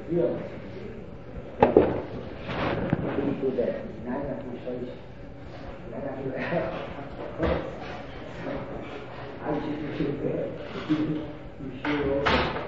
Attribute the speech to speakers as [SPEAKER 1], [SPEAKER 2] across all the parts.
[SPEAKER 1] real. People that nine of you shows, nine of you I just feel bad. You sure also.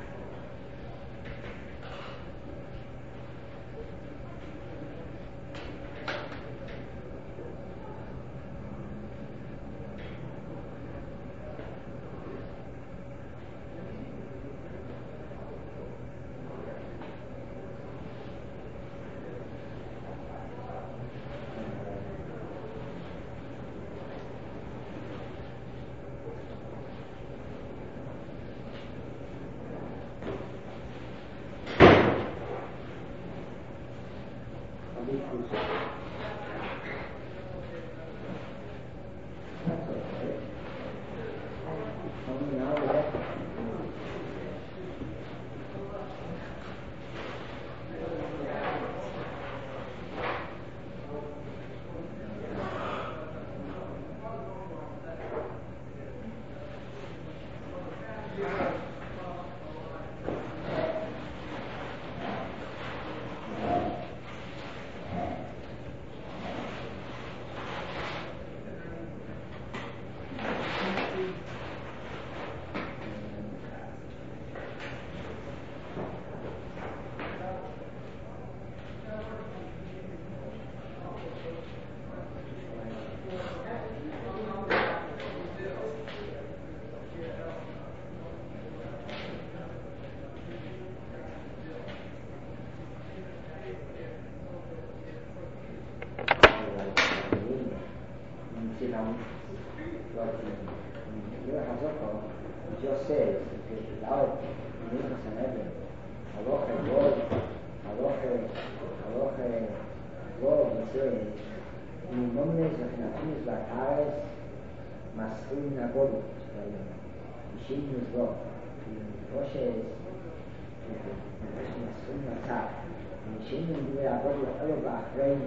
[SPEAKER 1] Just says without Minchas and Eben, Halacha Vov, it says, Mimomnes v'chinatunis v'atares maschim nagodu, Yishim Nizvot, Moshes, maschim natzach, Yishim Nizvot, Elo b'achrein.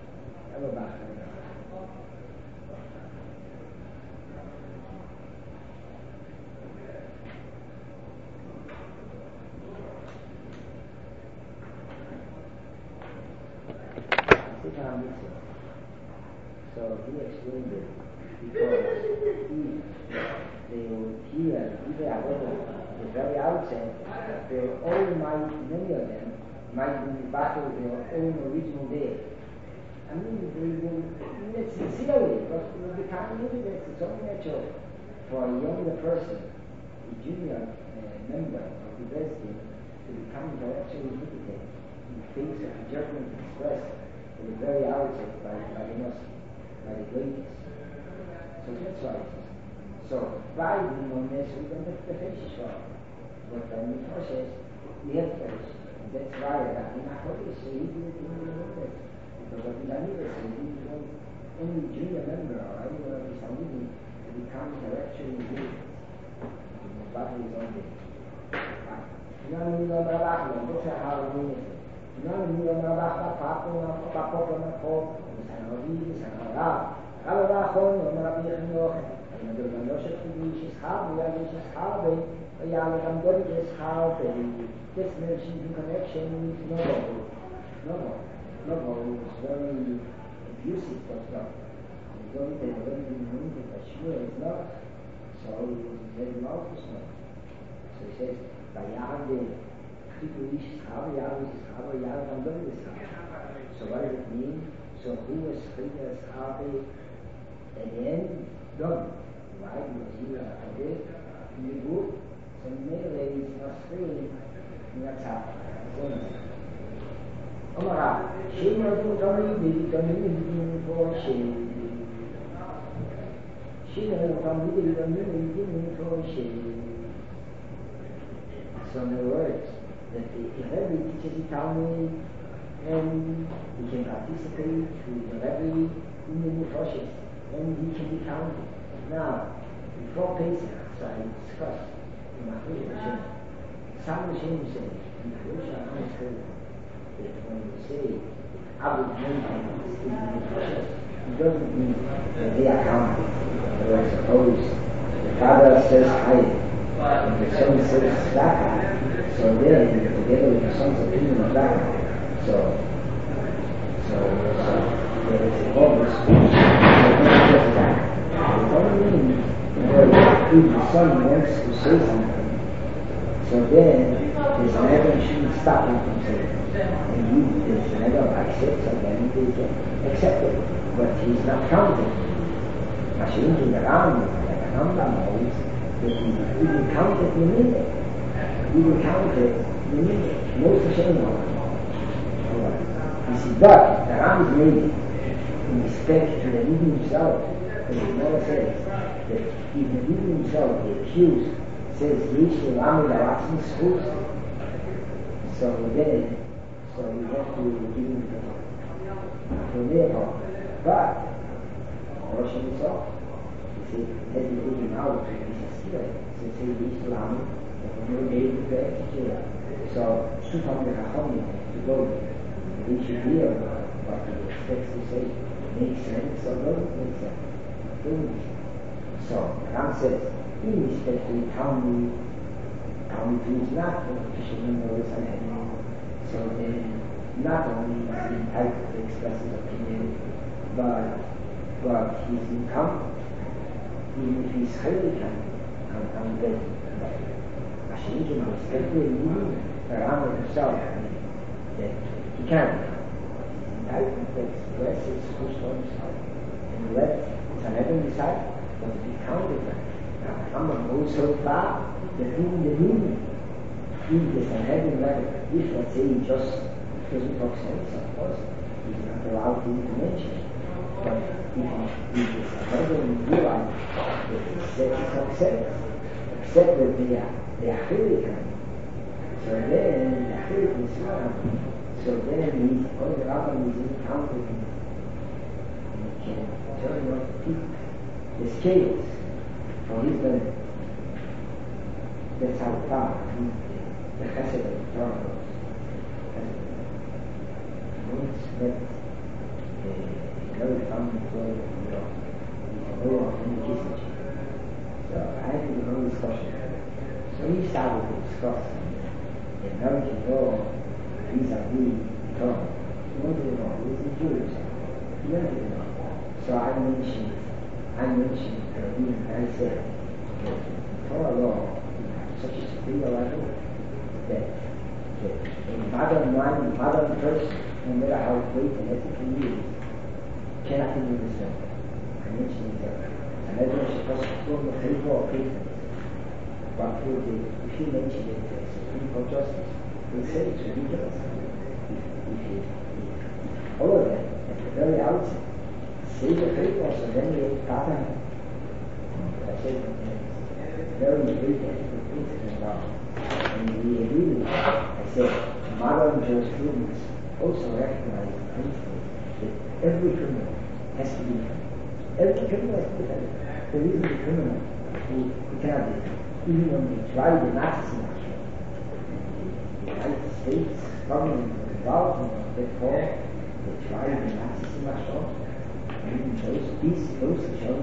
[SPEAKER 1] So he explained it because they will hear the very outset they all might, many of them might be battle their own original day. I mean, they will sincerely, but they can't live it. It's only natural for a younger person, a junior member of the Bezdin, to become intellectually limited in the face of the judgment expressed at the very outset by the Muslim. By the greatest. So that's why it is. So by the Mimomnes we don't have the fish short. But when the process we have fish. And that's why that in Acholis he did it in the Mimomnes. Because of the Anidas he didn't any junior member or anyone of his family to become intellectually good. The body is only. You know what I mean? That's how I mean it. You know what I mean? אבל האחרון אומר רבי יחנוך מדבר גם לא שתגידי ששכר ויהיה ששכר ויהיה גם דוד ששכר this mentioned in connection with no it's very abusive for stuff it's only that the very meaning but sure it's not so it was very malchus so he says ויהיה תגידי ששכר ויהיה ששכר ויהיה גם דוד ששכר so what does it mean? So who was Chida Sahabi at the end? Done. Why? Because he was a bit in the book. So Mele is not free. And that's how. Omara, Shem Radu Dami for Shem. Shem Radu Dami for Shem. So in other words, that the Rebbe teaches the Talmud and he can participate with the Rebbe in the Nefoshes, and he can be counted. Now, before Pesach, so I discussed in Machloek Hashem, some Hashem said, in Machloek Hashem said, that when you say, Abu Menachem is in the Nefoshes, it doesn't mean that they are counted. But I suppose the father says Hayek, and the son says Tzedakah, so then together with the sons of King of that. So there is a bonus. It only means if the son wants to say something, so then there's never shouldn't stop him from saying it. And there's never accepts and then they can accept it. But he's not counting. Machine around like a number knows that he will count it in a minute. He will count it in a minute. Most of the you see, but the Ram is made in respect to the living himself, because the Gemara says that if the living himself, the accused, says Yesh Ram Lavatzin Schus, so then you have to give him the therefore. But Rosh Hashanah, he said, let me take him out, he says, here, so say Yesh Ram, and you made the prayer to jail. So, two from the Chachamim to go there. We should hear what he expects to say. Makes sense or doesn't make sense? So, Ram says, in respect to Talmud is not the official member of the Sanhedrin. So then, not only is he entitled to express his opinion, but he's incompetent. Even if he's highly competent, Hashem can respect the meaning around himself that he can't. He's entitled to express his wish for himself and let Sanhedrin decide what to be counted. Now, Rambam goes so far that even the meaning in the Sanhedrin level, if let's say he just doesn't talk sense, of course, he's not allowed to mention it. But if the Sanhedrin realize that he said he talks sense, except that they are Achillikan, so then the Achillik is wrong. So then he's all the Rambam is encountered and he can turn on the scales for his benefit. That's how far the Chesed of the Torah goes. Once met a very famous employee of New York, he's a lawyer of Henry Kissinger. So I had to do no discussion. So he started to discuss the American law vis-a-vis Torah. He wanted to know, he was a Jewish. He wanted to know. So I mentioned I said that Torah law such a superior level that a modern person, no matter how great and ethical he is, cannot even understand. I mentioned that Sanhedrin is supposed to form the favor of faithfulness. But if you mention it as Supreme Court Justice, they say it's ridiculous. If all of them, at the very outset, say the favor, so then they pattern. I said, very great ethical principle about. And we agree with that. I said, modern jurisprudence also recognizes the principle that every criminal has to be defended. Every criminal has to be defended. There isn't a criminal who cannot be defended. Even when they tried the Nazis in Russia, the United States government was involved in that war, they tried the Nazis in Russia, and even those children.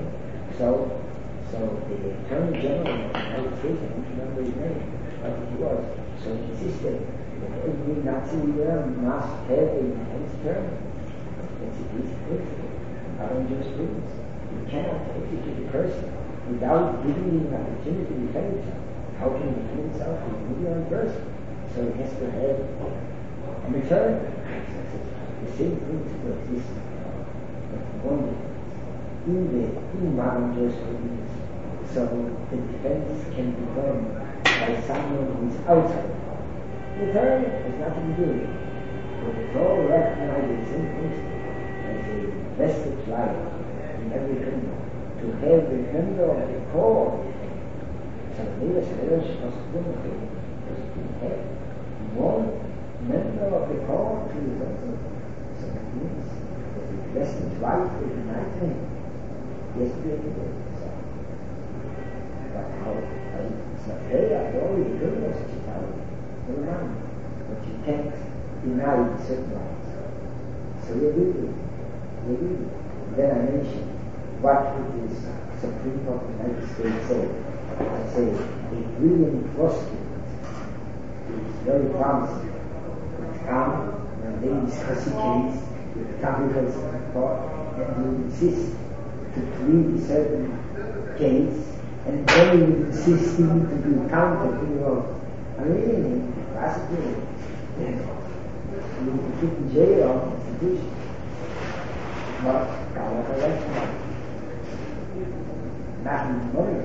[SPEAKER 1] So the Attorney General of the United States, I don't remember his name, but he was, so he insisted that every Nazi leader must have a defense attorney. That's a basic principle. Modern jurisprudence. You cannot execute a person without giving him an opportunity to defend himself. How can he defend himself? He's a million person. So he has to have an attorney. The same principle exists, but one difference. In modern jurisprudence, so the defense can be done by someone who is outside. The attorney has nothing to do with it. But the Torah recognizes the same principle as a vested right in every criminal to have the member of the core of the defense. So the Leah Shadeh Shkosh Kumachim was to have one member of the core to his own. So that means that the vested right is united him. Yes, we have to do it. But how? It's not fair. After all, you don't know such a time. Never mind. But you can't deny certain rights. So you agree with it. Then I mentioned what would this Supreme Court of the United States say. I say, a brilliant prosecutor is very promising. It's calm, and they discuss the case with the topical support, and you insist to plead a certain case, and then you insist him to be counted in your really prosecuted. You put in jail or institution. But God election. Not in money.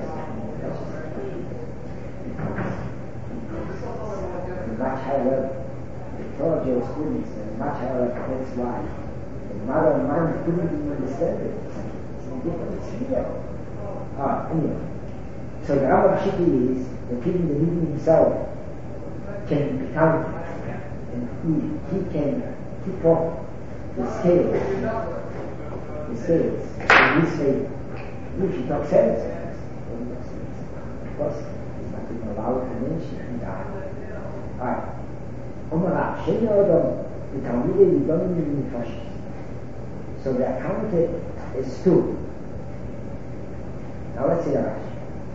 [SPEAKER 1] Much higher level. The thought your students and much higher level, that's why. The mother and mind couldn't even understand it. It's a different sphere. Anyway. So the Rambam Shiki is that even the living himself can be counted. And he can tip off the scales in his favor. If he talks sense, of course, he's not even allowed to mention that. Alright. Omar, Sheni Odom, the Talmidei Yidonim Nefashis. So they are counted as two. Now let's see the Rashi.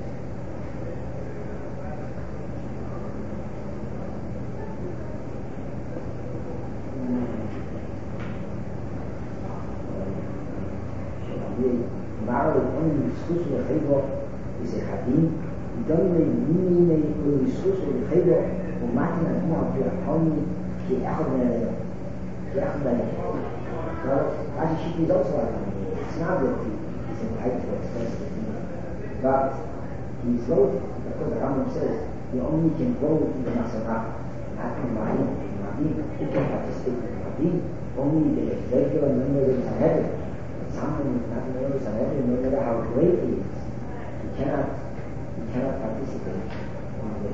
[SPEAKER 1] Discusso do Reibo is a Hadin, e donne minime o discusso do Reibo, o máquina de uma Platoni que é ordenada, que é ordenada. So, as she is also like it's not that he is entitled to express it, but he's loaded, because the Rambam says you only can go to the Masanah, not in Mahim. You can participate in Mahim, only the regular members of heaven. Someone is not knows and every no matter how great he is, he cannot participate in the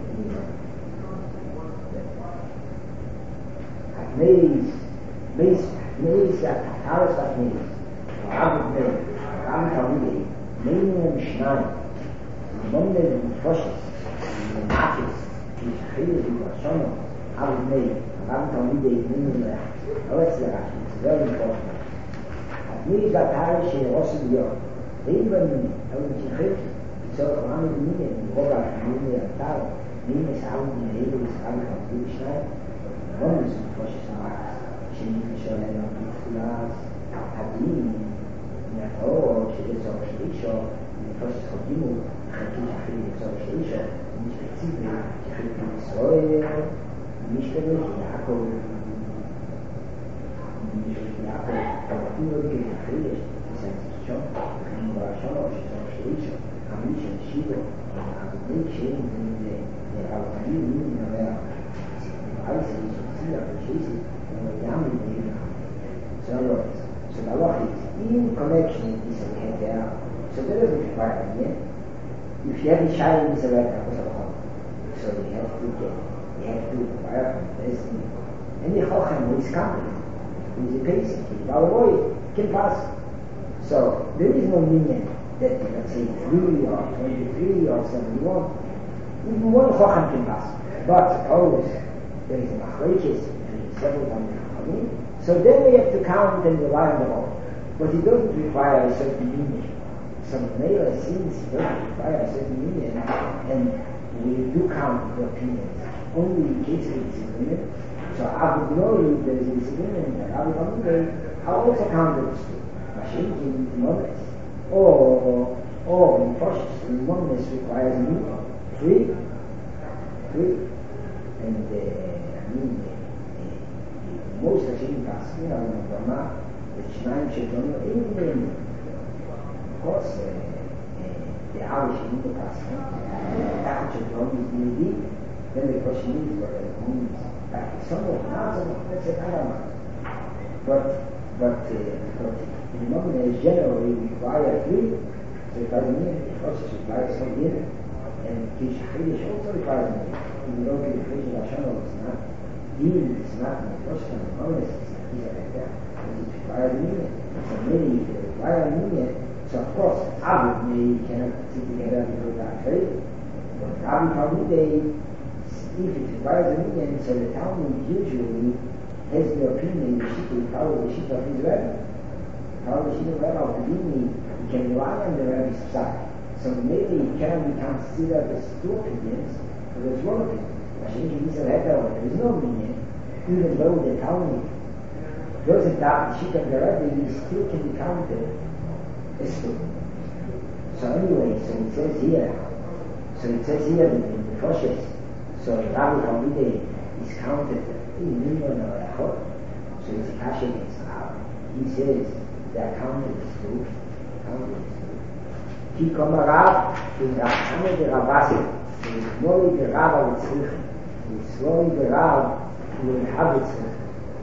[SPEAKER 1] Maze that Taras like Maze, Rabbi Maze, Rabbi Talmidei, Meinu Mishnai, Monday and Foshes, and Machis, which Chayes and Vashono, Rabbi Maze, Rabbi Talmidei, Meinu Lech. Now let's see that, it's very important. Mir ist der Teil, der Rossen Jörg. Reden wir nicht, aber nicht in Chilf. Ich soll auch mal mit mir, in Robert, in mir, in Tal, nehmen es auch in der Regel, das kann ich auch gut schneiden. Warum ist es ein Forsches Max? Ich bin nicht schon ein Glas, Hadin, in der Torah, ich will es auch Schlischo, in der Forsches Chodimo, ich will es auch Schlischo, nicht spezifisch, ich will es Säure, nicht für mich, Jakob, aber nur die Gefäße, die sind schon, die war schon auf Schlischo, haben nicht entschieden, also nicht schön, der Autonomie, aber weiß ich, sie hat beschließen, und wir haben die Dinge. So the law is in connection is a there. So there is a requirement, yeah? If you have a child in the so you have to acquire from this. And the Chochem is coming. He's a patient. Our boy can pass. So there is no meaning that let's say 3 or 23 or 71. Even one Chochem can pass. But always there is a machlokes between several Chachamim. So then we have to count and rely on the law. But it doesn't require a certain meaning. Some male sins doesn't require a certain meaning, and we do count the opinions. Only in case of disagreement. So I would know if there is a disagreement, and I would also count those two. Mashing in oneness. Or in Pashas, in oneness requires meaning. Three. And most of the Paskin are in Brahma, the Shnaim Sheton, even of course, the Irish in the Paskin, Tachat Sheton is maybe, then the question is what it means. Like some of them, that's a Karama. But in Mohammed generally require 3, so it doesn't mean, of course, it requires some year. And Kish Chidish also requires me. Even though the Chidish Lashon is not. Even if it's not in the first time, honest, it's like that. Because it requires a union. So maybe if they require a union, so of course, Abu maybe cannot sit together because that trade. But Abu probably if it requires a union, so the Talmud usually has the opinion, the Shita, follow the Shita of his Rebbe. Follow the Shita of Rebbe of the Dini, he can rely on the Rebbe's side. So maybe it cannot be considered as 2 opinions, but there's 1 opinion. Mashing is a letter, there is no meaning, even though they tell me. Those that she can directly still can be counted as two. So anyway, so it says here in the process, so Rabbi Talmidei is counted in million or a whole. So it's a cash against Rabbi. He says they are counted as two. Ki koma Rab in Rachane de Rabasi, in Smoli de Rab al Tzrichen, in Smoli de Rab in Habitzrichen.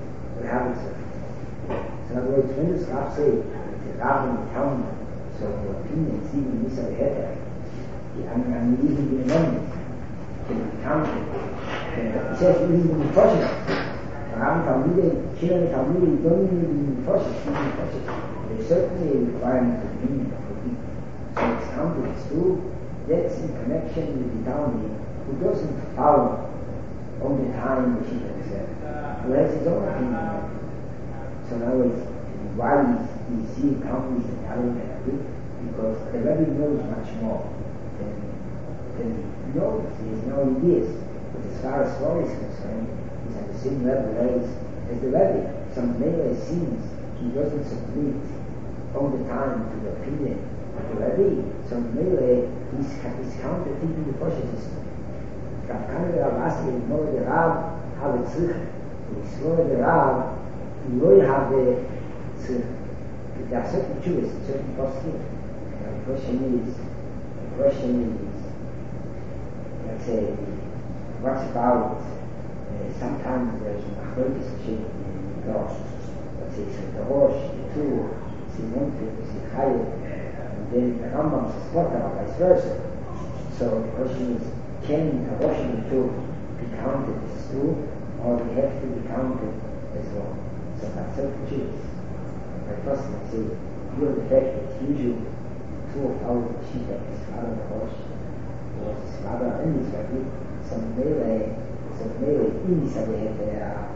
[SPEAKER 1] So in other words, when does Rab say it's a Rab in the town, so the opinion is even Misa I'm even in the moment can be counted. It says even in the process. Rab Talmidei don't even in the process, there's certainly a requirement of meaning of the people. So it's counted as two, that's in connection with the Talmud who doesn't follow all the time the Shita himself, who has his own opinion. So in other words, why we see companies in Arabic, because the Rebbe knows much more than he knows. He has no ideas. But as far as Torah is concerned, he's on the same level as the Rebbe. Some Mele seems he doesn't submit all the time to the opinion of the Rebbe. Some Mele he's counted in the process. Rav Kana de Rav Asi and Mole de Rav have a tzich. With Mole de Rav, he will have a tzich. There are certain Jews, certain poskim. The question is, let's say, what's about, sometimes there's a machlokas in the Rosh. Let's say, it's the Rosh, the two, Simon, the Chayyim, and then the Rambam, the Spotter, or vice versa. So the question is, can the Rosh and the two be counted as two, or they have to be counted as one? So that's certain Jews. By first, let's say, given the fact that usually two of our Shita, his father Rosh, was his father and his Rebbe, some Mele in his Aveyatera,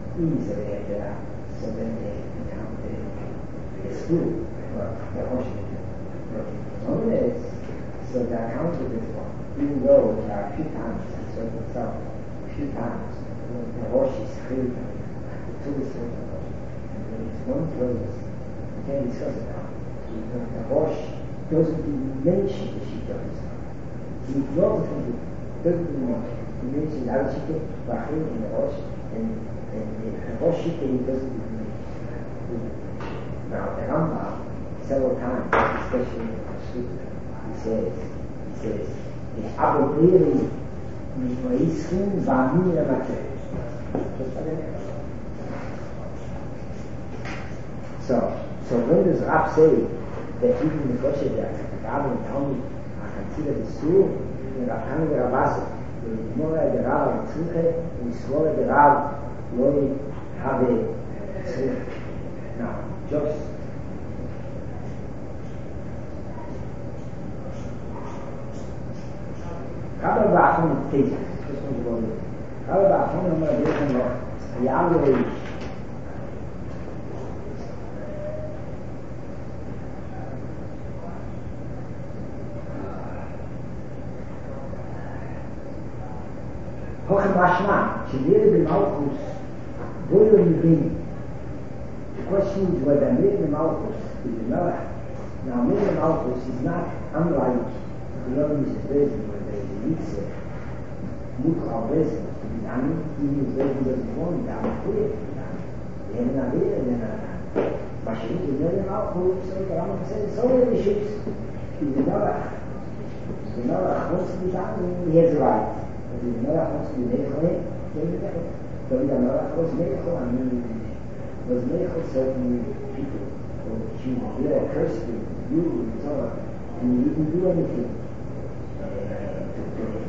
[SPEAKER 1] so then they counted as two, but the Rosh is so they are counted as one, even though there are a few times, the Rosh is three, the two is three, and when it's one closes, we can discuss it now. The Rosh doesn't even mention the Shita of Israel. He ignores it, doesn't even mention. He mentions the other Shita, Bachim, and the Rosh, and the Rosh Shita he doesn't even mention. Now, the Rambam, several times, especially in the Sutta, he says, the Aboderi Mishma'ischim V'amin Ramateh. So when does Rab say that even the Goshe that the Rabbi and Talmud are considered as two, in Rav Kana de Rav Asi, the Gemara de Rav Tzriche, and the Svora de Rav Loi have a Tzriche. Now, just Rabbi Ba'achon is just want to go there. Rabbi Ba'achon, I'm going to do some Yahweh. Hochem Rashman, Shemir de Malchus, Boyo Yibin. The question is whether Mir de Malchus is the Melech. Now, Mir de Malchus is not unlike the other Bezin, where there is a Yitzhak, Mukha Bezin, to be done, even if Bezin doesn't want to be clear to be done. They have an idea and then but she is Mir de Malchus, so the Rambam says, so many ships, is the Melech. The Melech wants to be done, he has the right. But the Melech wants to be Meichel, then the Meichel. So the Melech was Meichel, I mean, was Meichel certain people, or human, they are cursed with you, and so on, and you didn't do anything to him.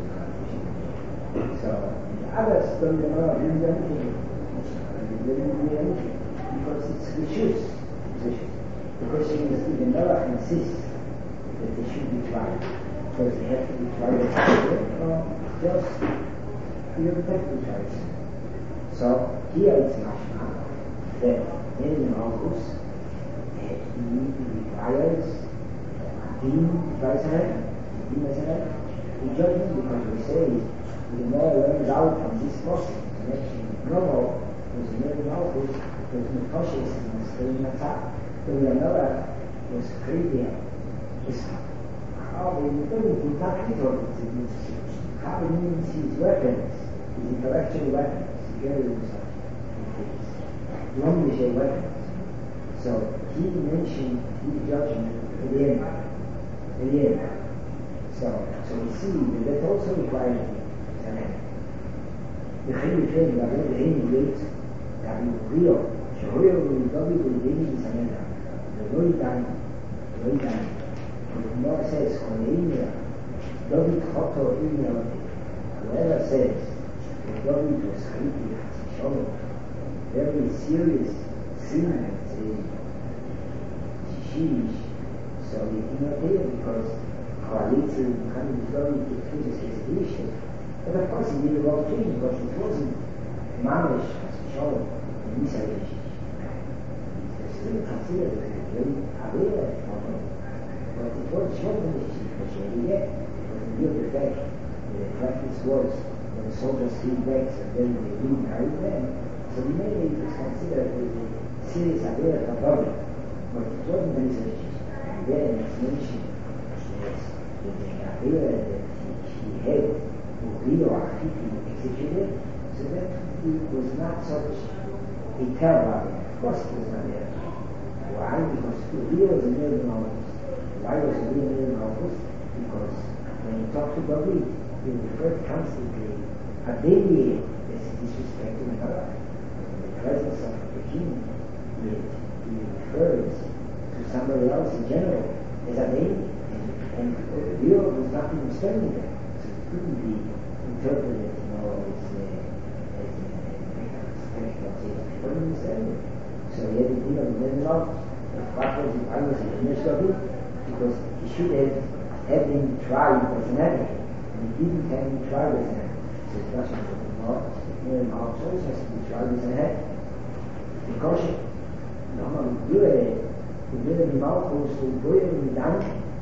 [SPEAKER 1] So the others don't do anything, they didn't do anything, because it's Rishus. The question is, if the Melech insists that they should be tried, because they have to be tried or just you protect the choice. So here it's mashma that in Malchus he requires Din Israel, the judgment, because we say the more learns out from this process, connection with Novo, was near Malchus, was Mephoshis, and still in attack. The Yanoah was crazy. How he doesn't not his how he means his weapons, his intellectual weapons, his language weapons. So he mentioned his judgment at the end. So we see that also requires the Chiluk thing, that the Chiluk weight, that you real, Shehoyo will David will be in Samena, the Loi Dan, and the Gemara says, Koneimia, David Choto Imia, whoever says that David was Chiluk, Shalom, very serious sin, Shishish, so we cannot hear because Koalitze becoming very difficult situation. But of course he did a lot of things because it wasn't Mamish, Shalom, and Nisaish. It's still considered very aware of it. But it was Shalom, which he did. It was a real effect. The practice was when the soldiers came back and then they didn't marry them. So we made it considered a serious aware about it. But it wasn't Nisaish. And then it's mentioned the idea that he had Uriah Achiti executed, so that it was not such a terrible. Of course it was not there. Why? Because Uriah was a million Malchus. Why was Uriah a million Malchus? Because when he talked to David, he referred constantly a daily as disrespecting God. In the presence of the king, he refers to somebody else in general as a daily. And Uriah was not even standing there, so it couldn't be interpreted, as couldn't understand it. So he had to deal with them out. What was it? I was finished of it because he should have had him tried as an advocate, and he didn't have him tried as an advocate. So it doesn't matter. Miriam also has to be tried as an advocate. Because the Miriam Malchus will go in the down.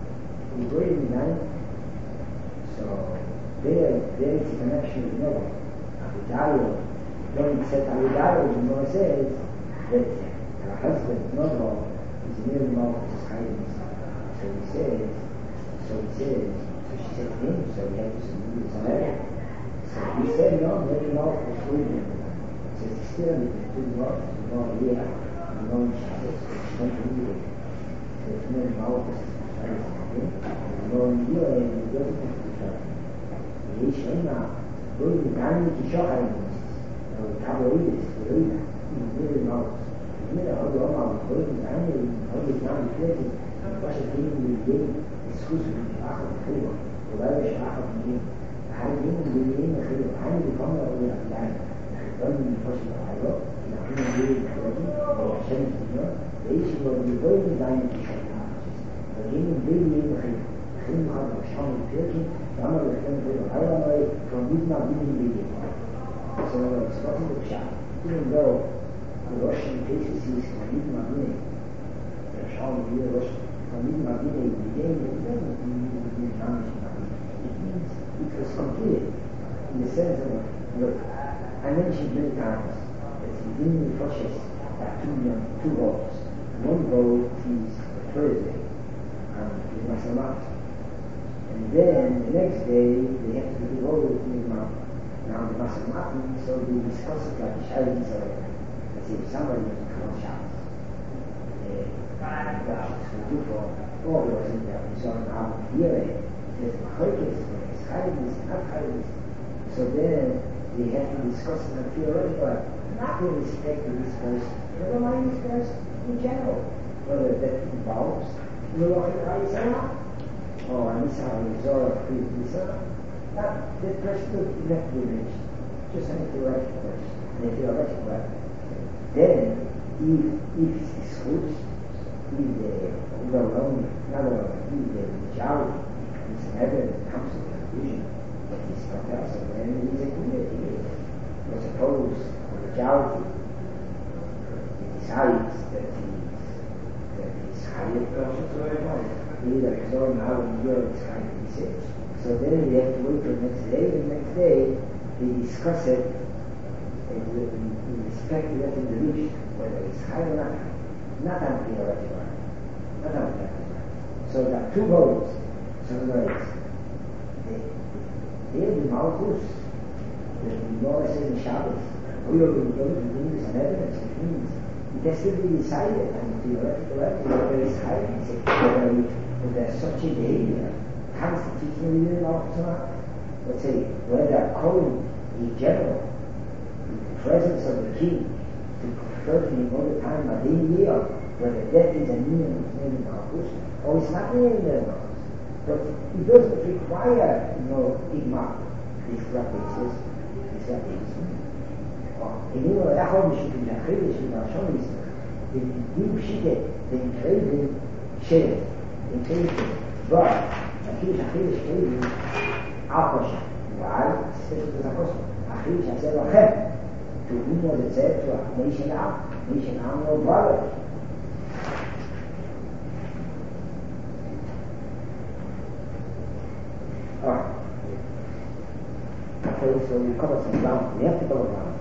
[SPEAKER 1] So there is a connection with Noah. Abidayo, when it said Abidayo, Noah says that her husband Noah is near Malchus' hiding. So she said to him, so he had to submit some error. So he said, no, maybe Malchus will be. So it's still between Malchus, here, and Noah Shabbos, which don't believe it. So it's near Malchus' hiding. לא נגיע לבדוק את התקופה. ויש אימא, לא ידענו כשוח האמוס, אבל כבורידס, ורידה, נדבר למאוס. נדבר עוד לא אמר, לא ידענו, עוד ידענו לפלטת, מה שתהיינו לידיין, הסכוס ובשאח ובחירו, אולי בשאח ובחירים. החייבים לידיין בחירו, חיינו לפעמים לעבוד עדיין, וחייבים לפעול של החירו, אנחנו נדבר לחלוטים, וישם את ואיש שבו נדבר ידענו כשוח האמוס. וגינו לידיין בחירו. Film hat wir schauen in Türkei, da haben wir gesehen, wir haben alle von Midna Bini Bini. So it's not in the chat. Even though the Russian cases is from Midna Bini, wir schauen hier Russian from Midna Bini Bini, it means it was complete in the sense of, look, I mentioned many times that within the process there are two goals. One goal is Thursday, and it was a lot. And then the next day they have to do all the things now. Now the Masamati, so they discuss it like Shabbos or let's say if somebody was to come on Shabbos. That's for all those in there. So now here there's Chokes, there's Chaydis, not Chaydis. So then they have to discuss it in a theoretical, not with respect to this person, never mind this person in general. Whether that involves Ruach HaYisrael, or Anissa or Nisa, not the person who left the image, just an theoretical person, a theoretical weapon. Then, if it's good, if the overwhelming, not overwhelming, if the majority is never comes to the conclusion that it's not possible, then it is a community. But suppose the majority decides that it's higher person to everyone. Either so now in Europe it's kind of 6, So then they have to wait till the next day. The next day, they discuss it in respect to that individual, whether it's high or not on theoretical, not on theoretical. So there are two modes. So in other words, they have the Malchus, the Gemara says in Shabbos, we are going to go to bring some evidence, which means it has to be decided on theoretical level, whether it's high, whether there's such a behavior constitutes the meaning of Torah. Let's say, whether a Kohen in general, in the presence of the king, to confer to him all the time, but in year, whether that is a meaning of the Malchus, or it's not meaning of the Malchus. But it doesn't require igma, these practices, אם הוא היה יכול בשביל להכריד בשביל הראשון להסתכל אם פשיטה ונקראים שלט ונקראים בוא נקריא שהכריד שקראים על פושע ועל ספק את הפושע הכריד שעשה לו אחר to whom was it said to a nation arm or brother. Alright, okay, so we cover some ground. We have to cover ground.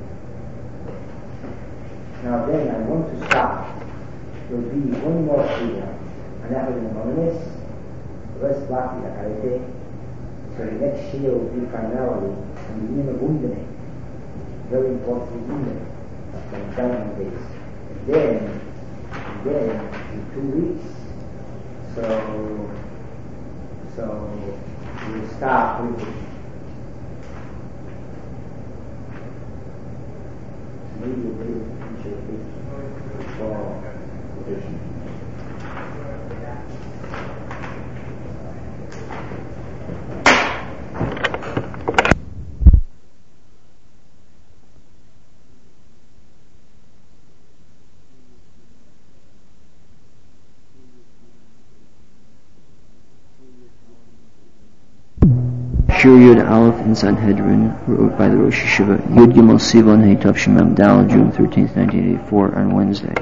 [SPEAKER 1] Now then, I want to stop. There will be one more here, and that will be the Mominus, the rest block is the Karate. So the next year will be primarily on the Union of Undene, very important Union of the Diamond Days. Then, in 2 weeks, so we'll start with maybe a way to teach it for quotation.
[SPEAKER 2] Shur Yud Aleph in Sanhedrin, wrote by the Rosh Yeshiva, Yud Gimel Sivan Hey Tav Shemam Dal, June 13th, 1984, on Wednesday.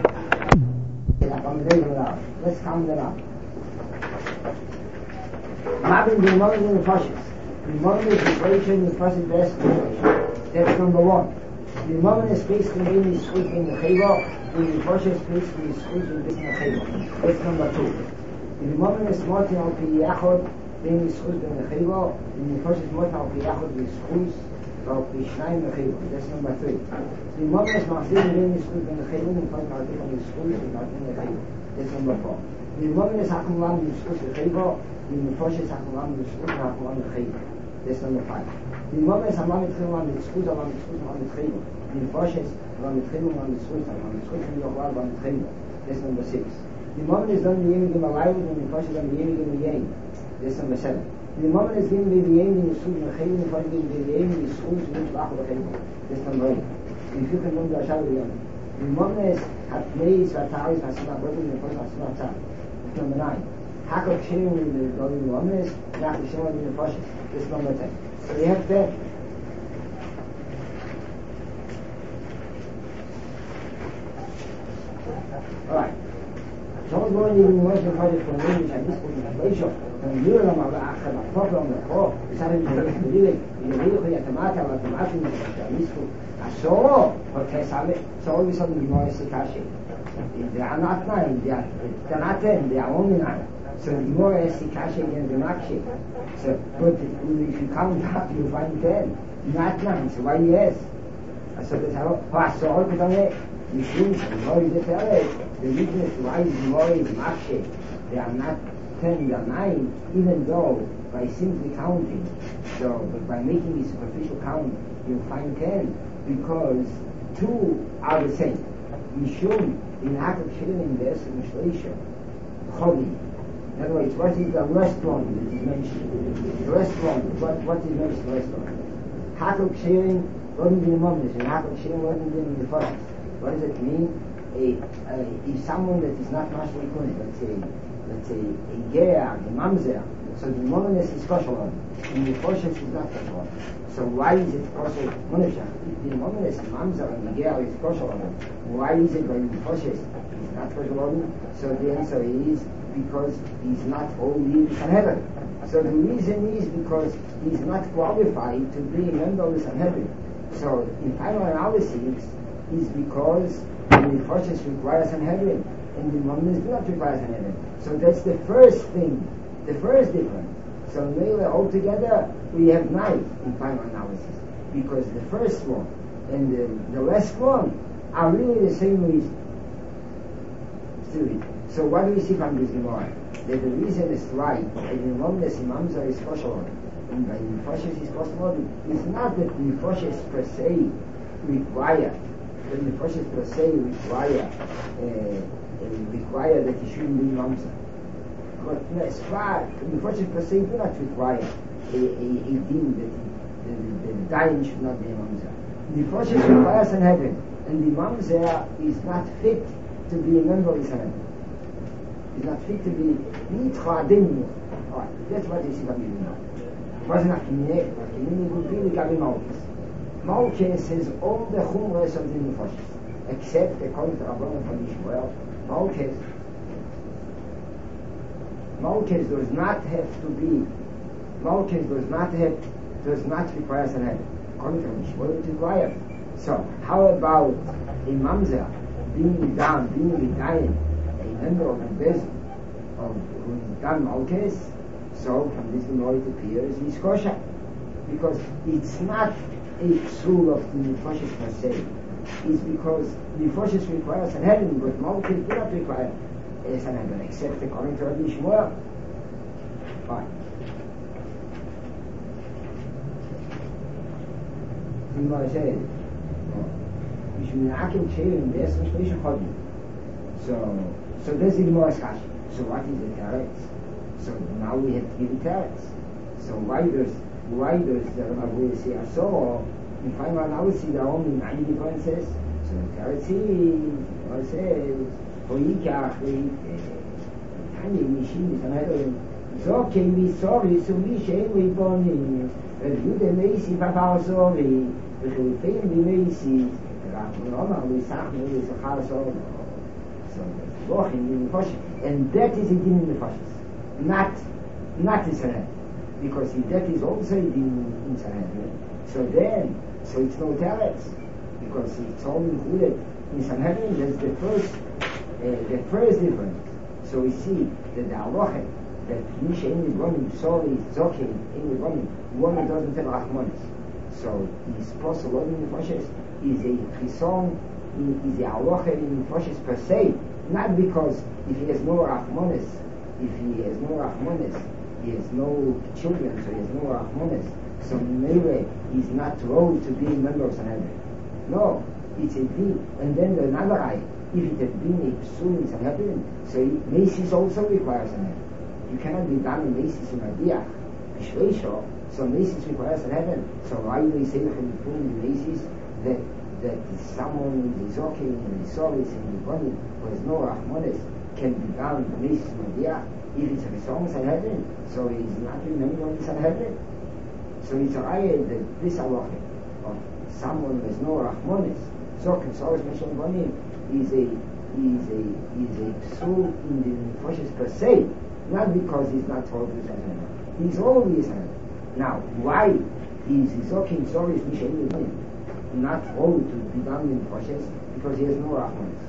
[SPEAKER 1] Let's count them up. Having the moment in the fashions. The moment is situation, the first best situation. That's number one. The moment is based on being squeezed in the Chayva, the fashions based on the squeezed in the Chayva. That's number two. The moment is Martin al Piyachot, being squeezed in the Chayva, and the first is Martin al Piyachot, the squeezed of the Shnayim the Chayva. That's number three. The moment is Martin being squeezed in the Chayva, and the first Martin on the squeezed in the Chayva. That's number four. The moment is Hakum Lam, the squeezed in the Chayva, the first is Hakum Lam, the squeezed in the Chayva. That's number five. The moment is Halam Mitchilum, the squeezed on the Chayva. The first is Halam Mitchilum, the squeezed on the Chayva. That's number six. The moment is done the Yemig in the Live, and the first is done the Yemig in the Yemig. That's number seven. The moment is given by the Yemig in the Sud in the Chayva, and the first is given by the Yemig in the Sud in the Lach of the Chayva. That's number eight. The fifth and number Ashar of the Yemig. The moment is Hatmeis, Vataris, Hasina, Brothers, and the first Hasina Tzad. That's number nine. Hakov Shirim in the Golden Moment is Nach the Shemad in the first. That's number 10. So we have 10. Alright. Someone's going to even watch the project for me, which I just put in the place of. And you know, I'm a problem on the floor. It's having to believe it. You know, you have tomato, or tomato, I saw, okay, so all of a sudden, you know, it's a kashi. They are not 9, they are not 10, they are only 9. So the more is the kashi against the makshi. So, but if you count up, you find 10, not 9. So why yes? So that's how, I saw it on it. You should, the more you tell it, the weakness, why is the more is makshi. They are not 10, they are 9, even though by simply counting. So, but by making a superficial count, you'll find 10, because 2 are the same. Yishum, in Hakak Shirin, there's a Mishlation, Chobi. In other words, what is the restaurant that is mentioned? The restaurant, what is mentioned the restaurant? Hakak Shirin wasn't in the moment, and Hakak Shirin wasn't in the first. What does it mean? If someone that is not Mashri Kun, let's say a Ger, a Mamzer, so the moment is special one, and the first is not special one. So why is it special? If the moment is Mamzer and the Ger is special one, why is it when the first is not special one? So the answer is because he's not all in heaven. So the reason is because he's not qualified to be a member of the Sanhedrin. So in final analysis is because the Nefashis require Sanhedrin and the Mammons do not require Sanhedrin. So that's the first thing, the first difference. So really altogether we have 9 in final analysis because the first one and the last one are really the same reason. So what do we see from this Gemara? That the reason is right, and the Mammons Imamza is kosher, and by Nefashis is kosher, it's not that Nefashis per se require, that Nefashis per se require that he shouldn't be Mamza. But as far Nefashis per se do not require a din that the dying should not be Mamza. Nefashis requires an heaven, and the Mamza is not fit to be a member of Israel. He's not fit to be Nitchadim. Alright, that's what you see from you now. Wasn't a Kineh, but Kineh would be the Gabi Malkis. Malkis says all the Chumras of the Nefashis, except according to Rabbanan from Yishmael, Malkis does not have to be, Malkis does not require Sanhedrin. According to Yishmael, it requires. So, how about a Mamzer being down, being dying, a member of the Bezin, of who is done Malkis? So, from this Gemara it appears he's kosher. Because it's not a psul of the Nefashis per se. It's because the Nefashis requires Sanhedrin, but Malkis do not require a Sanhedrin, except according to Rabbi Shmuel. Fine. The Gemara says, so this is the Gemara's Kashi. So what is the teretz? So now we have to give the teretz. So why does the Rabbi say Asor? In final analysis there are only 9 differences. So the teretz says Hoikach Tanya Mishin Sanhedrin Zoke Misori Sumi Shein Ribonim Revude Meisi Papa Asori V'chilufein B'Meisi and that is a din in the Nefashis, not in Sanhedrin, because that is also a din in Sanhedrin. So it's no teretz, because it's all included in Sanhedrin. That's the first difference. So we see that the halacha that Misha in the woman, sorry, Zoke in the woman doesn't have Rachmanis. So his possible in the Nefashis is a chison, is a halacha in Nefashis per se, not because if he has no Rachmanis, he has no children, so he has no Rachmanis, so maybe he's not rolled to be a member of Sanhedrin. No, it's a deed. And then the another eye, if it had been a psul in Sanhedrin, so Macy's also requires Sanhedrin. You cannot be done in Macy's in Adiach, Bishleisho, so Macy's requires Sanhedrin. So why do they say in Macy's that someone is okay and is sorry in the body who has no Rachmanis can be done in Macy's in Adiach? If it's a song Sanhedrin, so he's not remembering Sanhedrin. So it's a ayah that this halacha of someone who has no Rachmanis, so Sorry Meshon Bonim, is a psul in the Nefashis per se, not because he's not told to Sanhedrin. He's always Sanhedrin. Now, why is Zokin Sorry Meshon Bonim not told to be done in Nefashis? Because he has no Rachmanis.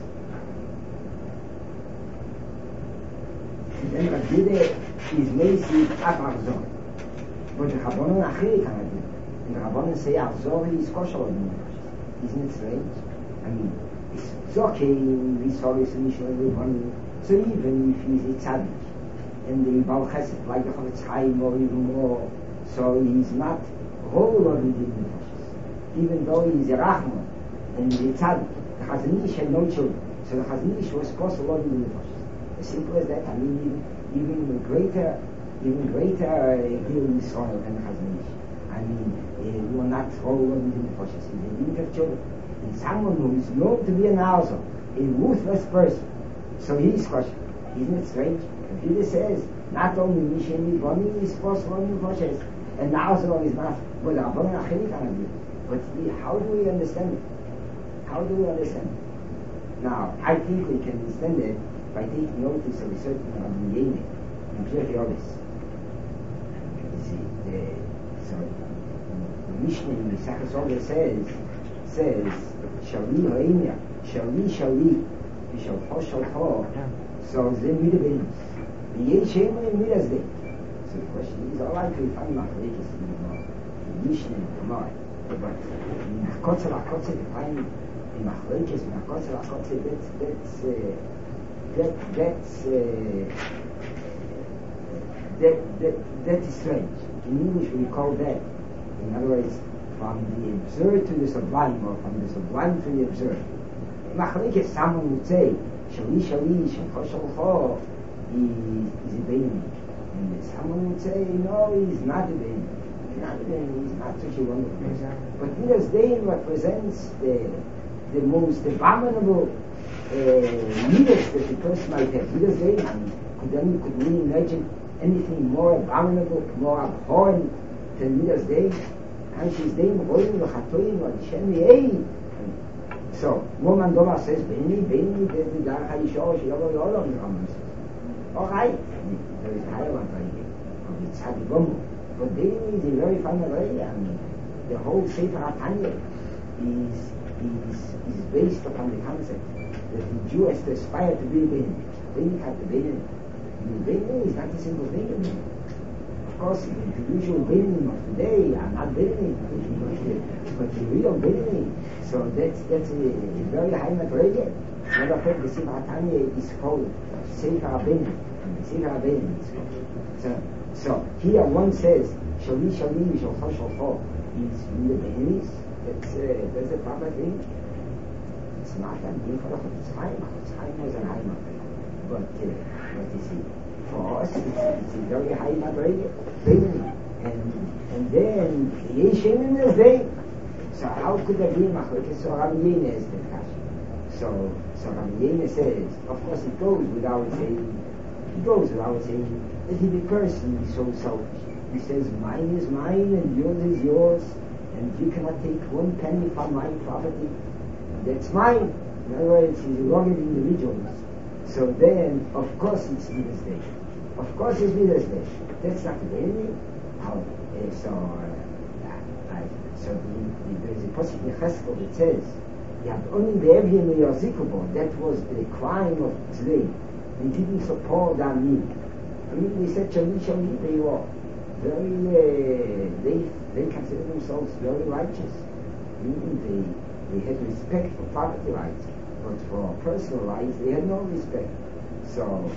[SPEAKER 1] And then Rabbi is Meisi Afachzor. But the Rabbanon Achiri can do. And the Rabbanon say Achzor is kosher in Nefashis. Isn't it strange? I mean, it's okay, we saw this initially everyone. So even if he's a tzaddik, and the Baal Chesed, like the Chavetz Chaim or even more, so he's not whole of the Nefashis. Even though he's a Rachman, and the tzaddik, the Chazon Ish had no children. So the Chazon Ish was kosher in the Nefashis. As simple as that. I mean, even greater deal in Israel than the Chazon Ish. I mean, we were not whole of the Nefashis. They didn't have children. And someone who is known to be an Arzo, a ruthless person, so he is kosher. Isn't it strange? And Peter says, not only Mishen Boni is possible in Nefashis, and Arzo is not, but Rabbanon Achiri cannot do. But how do we understand it? How do we understand it? Now, I think we can understand it by taking notice of a certain Rabbi Yehuda in Pirkei Avos. see, so the Mishnah in the Mesachos Orah says, Shali Ha'imya, Shali, V'shal Ho, so then Midabenis. The Yeshem and Midasday. So the question is, all right, we find Machlekes in the Mishnah and the Gemara, but in Hakotzer HaKotzer, we find in Machlekes, in Hakotzer HaKotzer, that is strange. In English we call that, in other words, from the absurd to the sublime, or from the sublime to the absurd. In Machlekes, someone would say, Shali, Shalcho, is a Beinoni. And someone would say, no, he's not a Beinoni. He's not such a wonderful person. But Midas Dein represents the most abominable Midas that the person might have. Midas Dein, could we imagine anything more abominable, more abhorrent than Midas Dein? And she's Dein, Roim, L'chatoim, L'Shem, Yei. So, Moman Doma says, Beinoni, the Dar HaYishor, Shiyolo, Yolo, all right, there is a higher one right here, of the Tzadi Gomu. But Beinoni is a very fine way. I mean, the whole Sefer HaTanya is based upon the concept that the Jew has to aspire to be a Beinoni. Beinoni can't be Beinoni. Beinoni is not a simple Beinoni. Of course, the usual Beinoni of today are not Beinoni, but the real Beinoni. So that's a very high material. Matter of fact, the Sefer HaTanya is called Sefer HaBeinoni. Sefer HaBeinoni is called. So here one says, Shali, Shalcho, is in the Beinonis. That's a proper thing. It's not that being for Chofetz Chaim. Chofetz Chaim was an high material. But you see, for us, it's a very high material. Beinoni. And then, Yeshem is there. So how could there be a machlokes? So Rabbi Yena is the Kashi. So Rabbi Yena says, of course it goes without saying that the person is so selfish. He says, mine is mine and yours is yours, and you cannot take 1 penny from my property. That's mine. In other words, he's wronging individuals. So then, of course it's Midas Day. Of course it's Midas Day. That's not the Beinoni. So there is a passage in Cheskel that says, that was the crime of Tzlei. They didn't support their need. I mean, they said, Shali, they were very, they consider themselves very righteous. Meaning they had respect for property rights, but for personal rights, they had no respect. So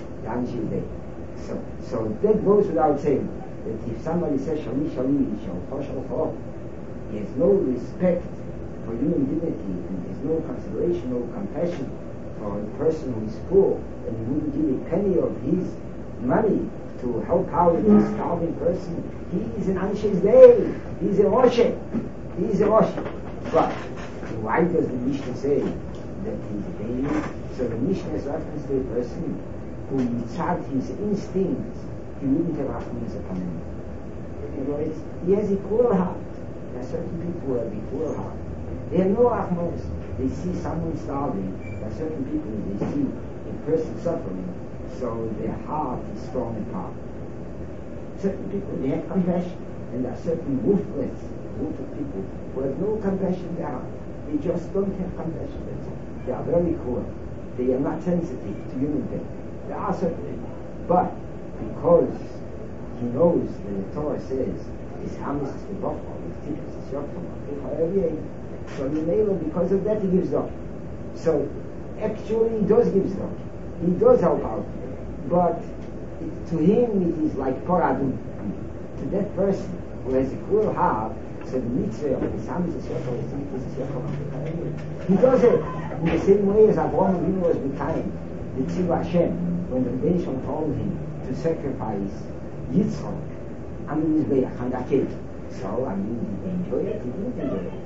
[SPEAKER 1] that goes without saying, that if somebody says, Shali, Shalcho, he has no respect for human dignity, and there's no consideration, no compassion for a person who is poor, and he wouldn't give a penny of his money to help out a starving person. He is an Anshes Day. He's a Roshe. But why does the Mishnah say that he's a Beinoni? So the Mishnah is reference to a person who mitzad his instincts, he wouldn't have Rachmanis upon him. In other words, he has a cruel heart. There are certain people who have a cruel heart. They have no Rachmanis. They see someone starving. There are certain people who they see a person suffering, so their heart is strong and powerful. Certain people, they have compassion, and there are certain ruthless people who have no compassion in their heart. They just don't have compassion. They are very cruel. They are not sensitive to human pain. There are certain people. But because he knows that the Torah says, his hamis is the bofar, his tikkun is the shofar, so because of that he gives up. So actually he does give up. He does help out. But to him it is like paradum. To that person who has a cruel heart, so the mitzvah of his hamis is shofar, his tikkun is the shofar, he does it in the same way as Avraham Avinu was behind the Tzivah Hashem when the nation told him to sacrifice Yitzchak on the Mizbeach, on the cave. So, I mean, did he enjoy it? He didn't enjoy it.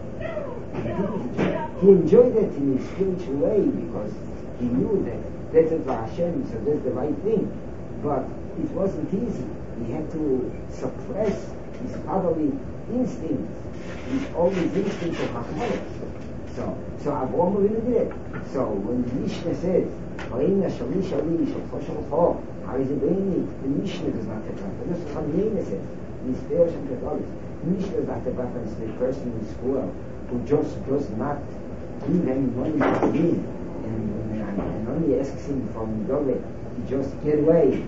[SPEAKER 1] He enjoyed it in a spiritual way because he knew that that's it for Hashem, so that's the right thing. But it wasn't easy. He had to suppress his fatherly instincts, all these instincts of Rachmanis. So Avraham Avinu did it. So when the Mishnah says, how is it Beinoni? The Mishnah does not have that. That's what the Mishnah says. Mysterious and Catholics. Mishnah that the reference to the person in school who just does not give any money to him and only asks him from Dove, he just get away.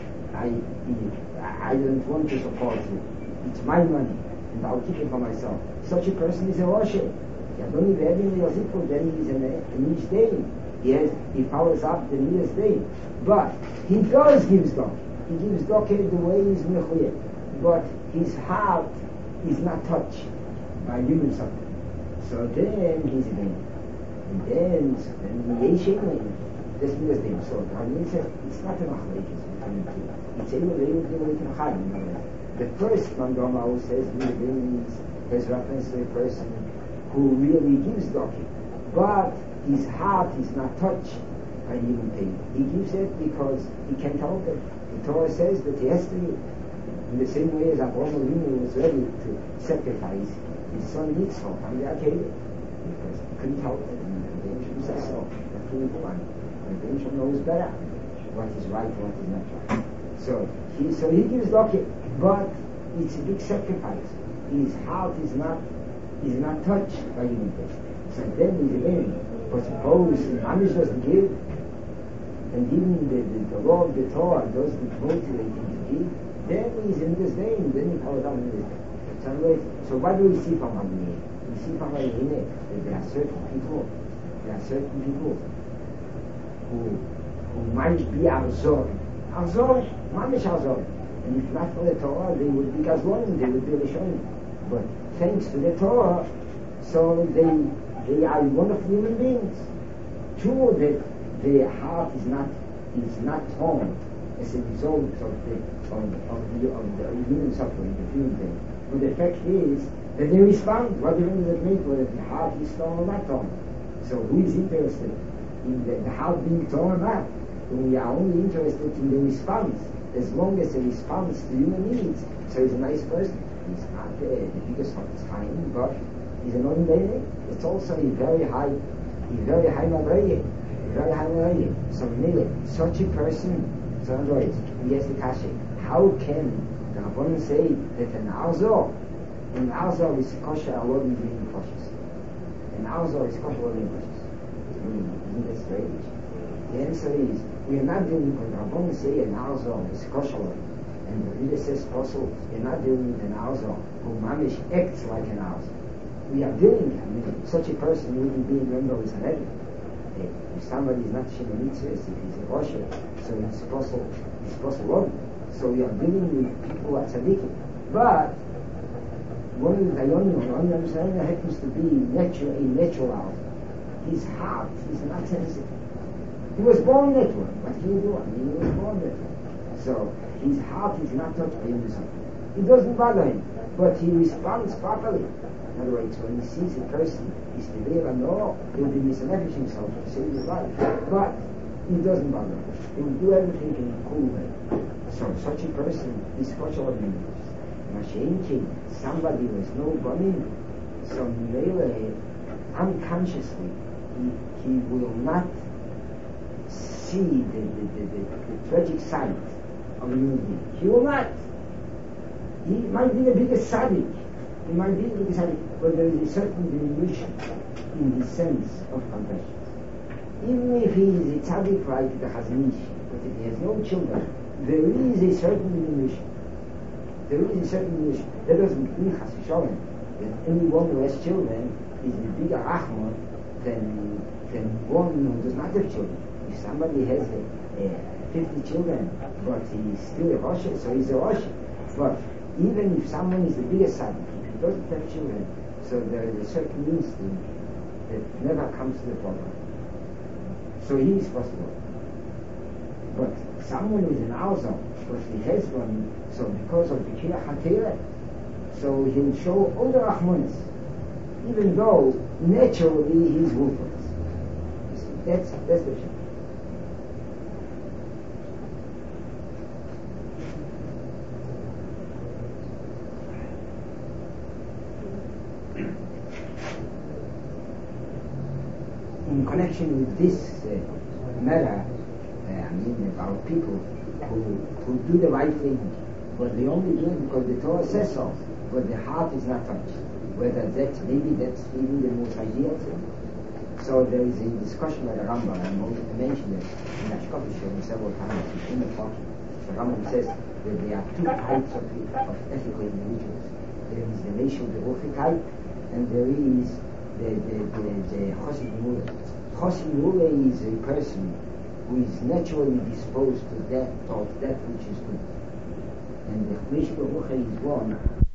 [SPEAKER 1] I don't want to support you. It's my money and I'll keep it for myself. Such a person is a Rosh. Then he is an each day. He follows up the nearest day. But he does give stock. He gives stock the way he's mechuyeh. But his heart is not touched by human suffering. So then he's a demon. And then this means them. So Rabbi says it's not an achlekes between the two. It's a the first Mandama who says there's reference to a person who really gives doki, but his heart is not touched by human pain. He gives it because he can't help it. The Torah says that he has to give. In the same way as Abraham Avinu was ready to sacrifice his son Yitzchak on the Akedah, because he couldn't help it. And the Ancient says so. That's really fun. And the Ancient knows better what is right and what is not right. So he gives doki, but it's a big sacrifice. His heart is not touched by human pain. So then he's a man. But suppose Amish doesn't give, and even the law of the Torah doesn't motivate him to give, then he's in this name, then he calls out in this name. So what do we see from Amish? We see from Amish that there are certain people who might be Arzor, Mamish Arzor. And if not for the Torah, they would be Gazlonim, they would be Rishonim. But thanks to the Torah, so they are wonderful human beings. True that their heart is not torn as a result of the human suffering, the human thing. But the fact is that they respond. What difference does it make whether the heart is torn or not torn? So who is interested in the heart being torn or not? We are only interested in the response. As long as the response to human needs, so he's a nice person. He's not the biggest of his time, but he's an ordinary. It's also a very high Madrege. So such a person, so in other words, we ask the Kasha, how can the Rabbanan say that an Arzor is kosher alone being cautious? An Arzor is kosher alone being cautious. Isn't that strange? The answer is, we are not dealing with Rabbanan say an Arzor is kosher, and the Rebbe says possible. We are not dealing with an Arzor who mamish acts like an Arzor. We are dealing with such a person who wouldn't be a member of Sanhedrin. If somebody is not Shimon Mitzvah, if he's a Rosh, so it's possible. So we are dealing with people who are tzaddikim. But one of the Dayanim happens to be a natural Arzor. His heart is not sensitive. He was born natural. What can you do? He was born natural. So his heart is not touched by human suffering. It doesn't bother him, but he responds properly. In other words, when he sees a person, he's the real and all, he will be misnefesh himself to save his life. But it doesn't bother him. He will do everything in a cool way. So such a person is special of members. Mashenki, somebody who has no money, so really, unconsciously, he will not see the tragic side of a human being. He will not. He might be the biggest tzaddik. But there is a certain diminution in the sense of compassion. Even if he is a tzaddik like the Chazon Ish, but if he has no children, there is a certain diminution. That doesn't mean Chas v'Sholem that anyone who has children is a bigger Achmon than one who does not have children. If somebody has 50 children, but he's still a Rosh, so he's a Rosh. But even if someone is the biggest tzaddik, doesn't have children, so there is a certain instinct that never comes to the problem. So he is possible. But someone who is an Arzor, but he has one, so because of the Kiyah HaTeireh, so he'll show all the Rachmanis, even though naturally he is ruthless. That's the thing. In connection with this matter, about people who do the right thing But we only do it because the Torah says so. But the heart is not touched. Whether that's really the most ideal thing. So there is a discussion by the Rambam, and I mentioned it in Ashkofish several times in the talk. The Rambam says that there are two types of ethical individuals. There is the nation of the Ruchi type, and there is the Chosid Mule. Chosid Mule is a person who is naturally disposed to that which is good. And the nation of Ruchi is one.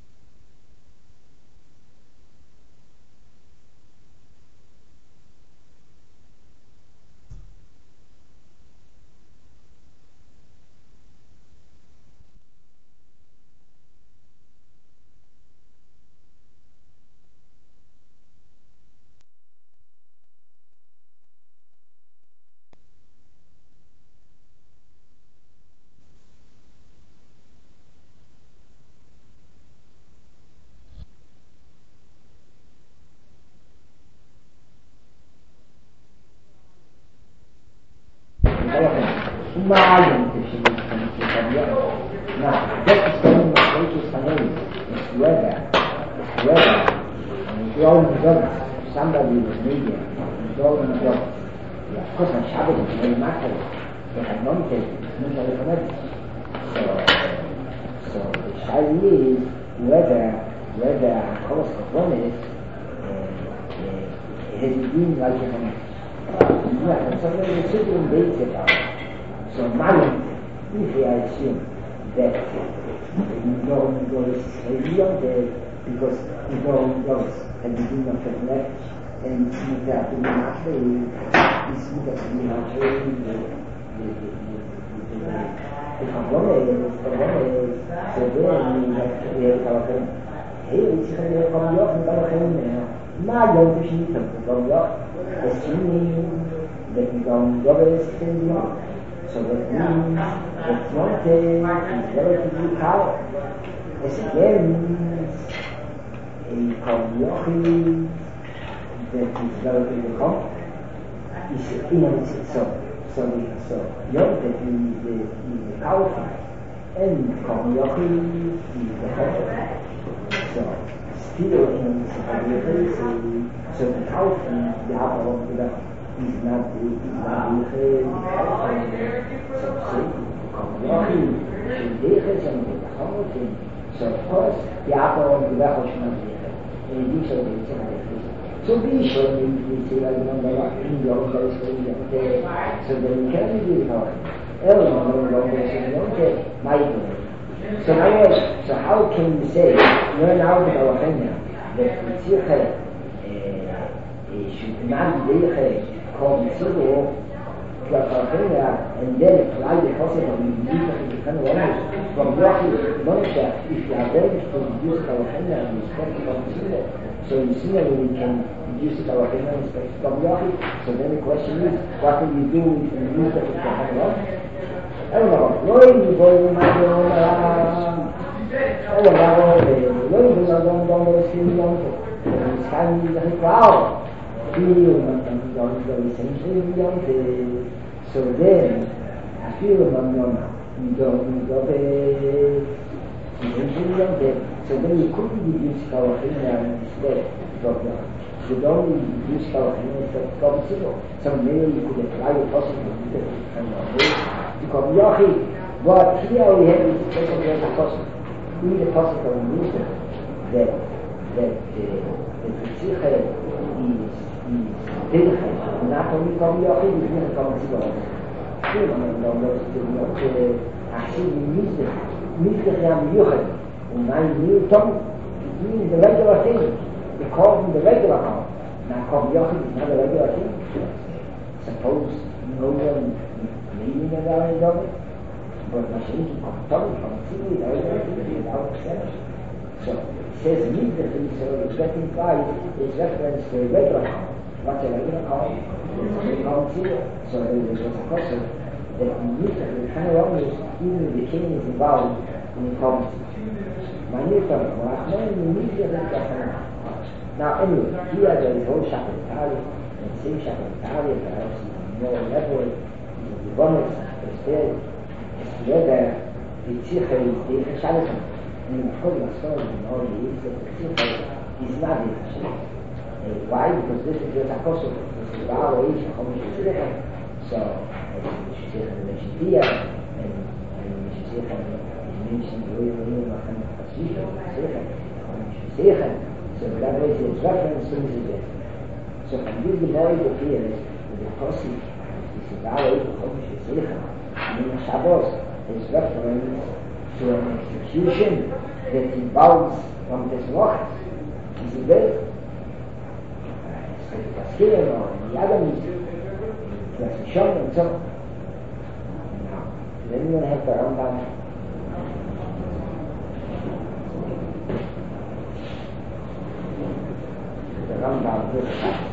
[SPEAKER 1] Now, das ist dann noch welches Vernehmen. It's whether, and if you always got somebody was media, and you always got, of course, on Shabbos it's very matter. They have non-taken, it's not very connected. So the Shai is whether Kolos Kaponis has been like a connected. So there's a certain base about it. So if I assume that you don't go beyond because you don't go and you do not reflect and you have to be naturally, you see that you naturally the component is so then we have our friend. Hey, it's going to come up and our friend now. Don't you need to come up, assuming that you don't go as so that means that Yonte is relatively calm. As again, a Kavyochi that is relatively calm is in itself. So Yonte is the powerful, and Kavyochi is the helpful. So still in Kavyochi, so the powerful, the upper of the left. Is not the so of course the upper of the left is not there. And this is the so be sure we say like number in the old place so then you can do it. So how can you say learn out of our that the should not be called Mitzvah, and then apply the concept of the kind of language from Moshe. If you are ready to reduce Kalachena and respect from Mitzvah, so you see that we can reduce Kalachena and respect from Yochi. So then the question is, what can you do if you use that kind of language? I don't know. So then, I feel so then you couldn't reduce Kalachena instead of you don't reduce Kalachena instead of zero. So maybe you could apply a possible to come Yochi. But here we have the case of the possible. We the possible movement that the Tzitziche is not only come Yochi, it's going to come zero. Actually, and I knew Tom, it means the regular thing. They call him the regular call. Now, Kom Yochid is not a regular thing. Suppose no one leaving a valid of it, but Mashiach Kom Tom from Tzili, the regular thing, without exception. So, it says immediately, so it's that implies it's reference to a regular call. What's a regular call? It's called Tzili. So, there is a question that immediately, kind of always, even if the king is involved in the policy. Now anyway, here there is whole Shachar Italia, and same Shachar Italia, perhaps more level, the bonus, instead, whether the Tzircha is the Shabbos. And of course, the story in all the is that the Tzircha is not the Shabbos. Why? Because this is just a apostle. This is our age, Tzircha. So, Tzircha mentioned here, and Tzircha is mentioned the way we know Tzircha. So that way it's reference to the So from this Gemara it appears that the Kosik, this is our age, Tzircha, in Shabbos, is reference to an execution that involves from Tesmochas. Is it there? So the Paskir or the other music, the Shon and so on. Now, then you're going to have the Rambam. The Rambam goes back.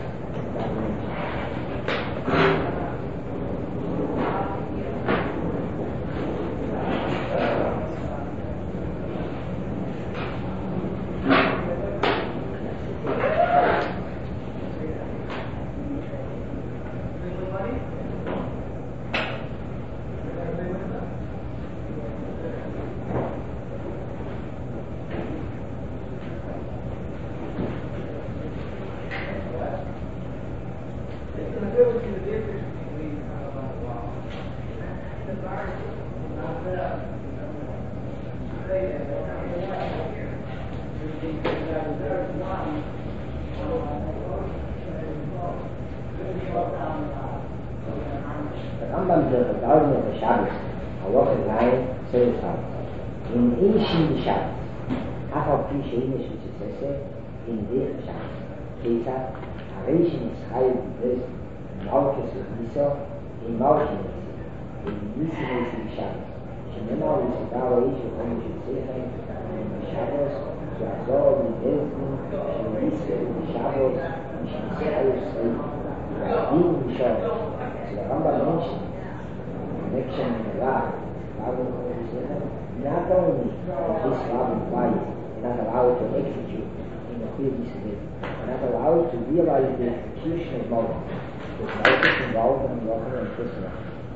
[SPEAKER 1] Not only this law implies not allowed to execute in the previous day, not allowed to realize the execution of Malchus. The Malchus involved in Malchus and Christmas.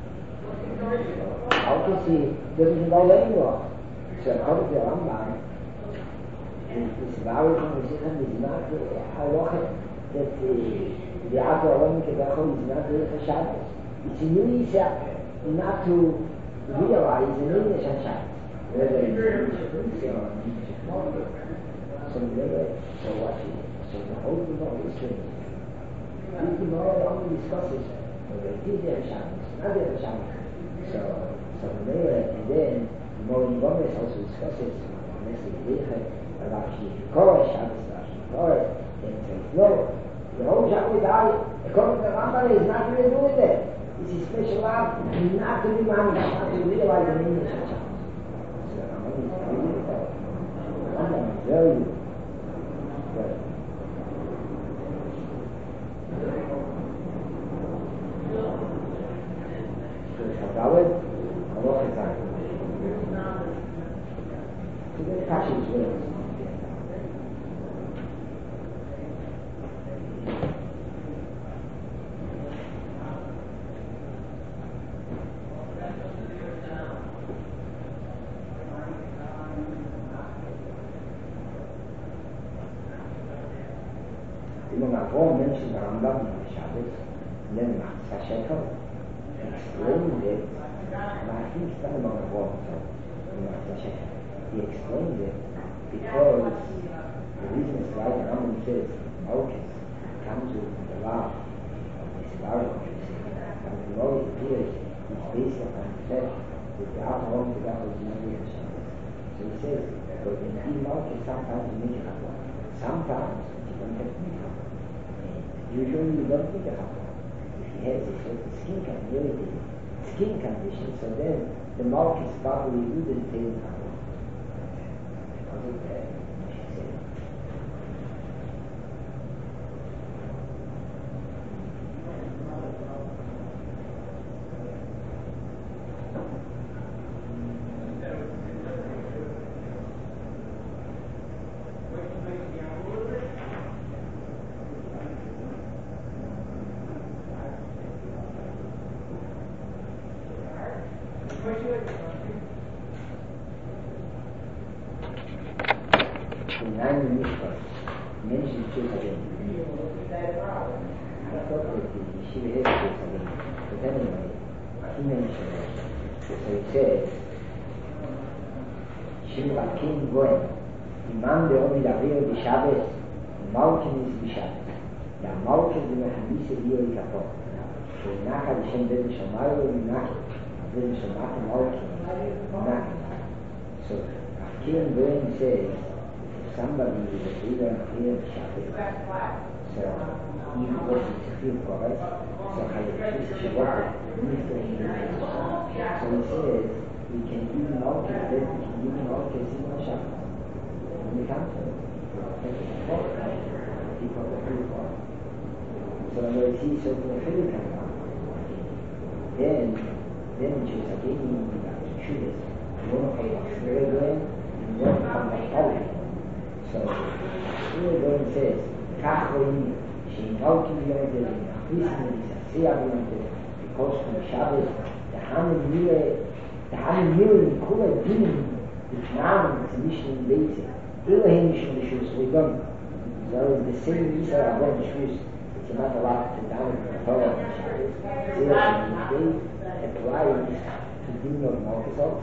[SPEAKER 1] Malchus doesn't involve any law. So according to the Rambam, this vow from the Sichan is not a halacha that the Ato Aron Kedachon is not the Shabbos. It's a new Yisha not to realize the English on Shabbos. Whether it's so what so the whole Gemara is strange. This Gemara only discusses whether it is their Shabbos, not their Shabbos. So and then the more Gomez also discusses about Shikora Shabbos, Shikora, and says no, the whole Shabbos according to the Rambam is not really doing that. It's a special act not to be managed, not to realize the English on Shabbos. Very good. Before mentioned the Rambam in the Shabbos, and then Sashekel explained it, and I think it's not about the wall, he explained it because the reason is why the Rambam says Malchus comes with the law of this Baruch, and the law appears is based upon the fact that the Avraham Kedachon is not with the Shabbos. So he says, but in Malchus sometimes you make a chapel, sometimes you don't have to make a chapel. Usually you don't think about it. If he has a certain skin condition, so then the Malchus probably wouldn't take it out. Because of that, in einem Mischkurs. Menschen zu vergeben. I thought that she had to forgive. But anyway, he mentioned it. So he says, Shimra King Goen, Imam de Omi Laveo de Shabbos, Malkin is de Shabbos. The Malkin de Mehamisa Dio de Kapo. So Nacha de Shem Ben Shamayo, Nacha, Ben Shamayo, Malkin, Nacha. So King Goen says, somebody is a leader here of Shabbos. So he was to feel correct. So I just Shabbat. So he says we can even all get we can even all get in on Shabbos. When we come to it, people are pretty far. So when we see so the Philip come out, then just again we got to shoot it. You want to come back straight away, you want to come back out. So here God says, כך רואים שאינאו כביון דלם, הכניסים לסעשיה ביון דלם, because from Shabbos, the Hamen Mille, כל הדין, בפנם, זה מישהו בייצה, אלא הם משום לשוס ריגון. So the same Yisrael Abon Shus, it's not allowed to down the Torah on Shabbos. They apply it to Din of Malchus,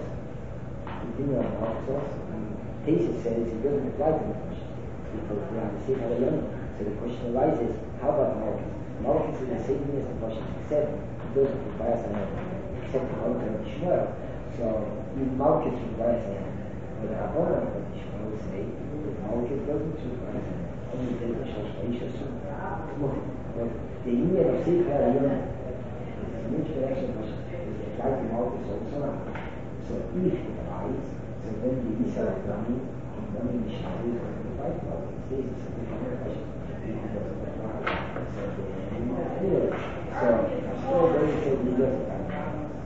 [SPEAKER 1] Tesis says it doesn't apply to the question because we are the same alone. So the question arises, how about Malchus? Malchus is the same as the question, except it doesn't require something, except the Malchus of the Shmuel. So Malchus requires something. But the Rabboni of the Shmuel will say that Malchus doesn't require something. Only the Shashmaisha soon. But the union of Sefer Ayom is a new direction which is applied to Malchus also now. So if it applies, so then the Yisrael of Rami can run in the Shabbos and the fight about it. It says it's a different question. If it doesn't apply. So anyway, so I'm still going to say he doesn't apply.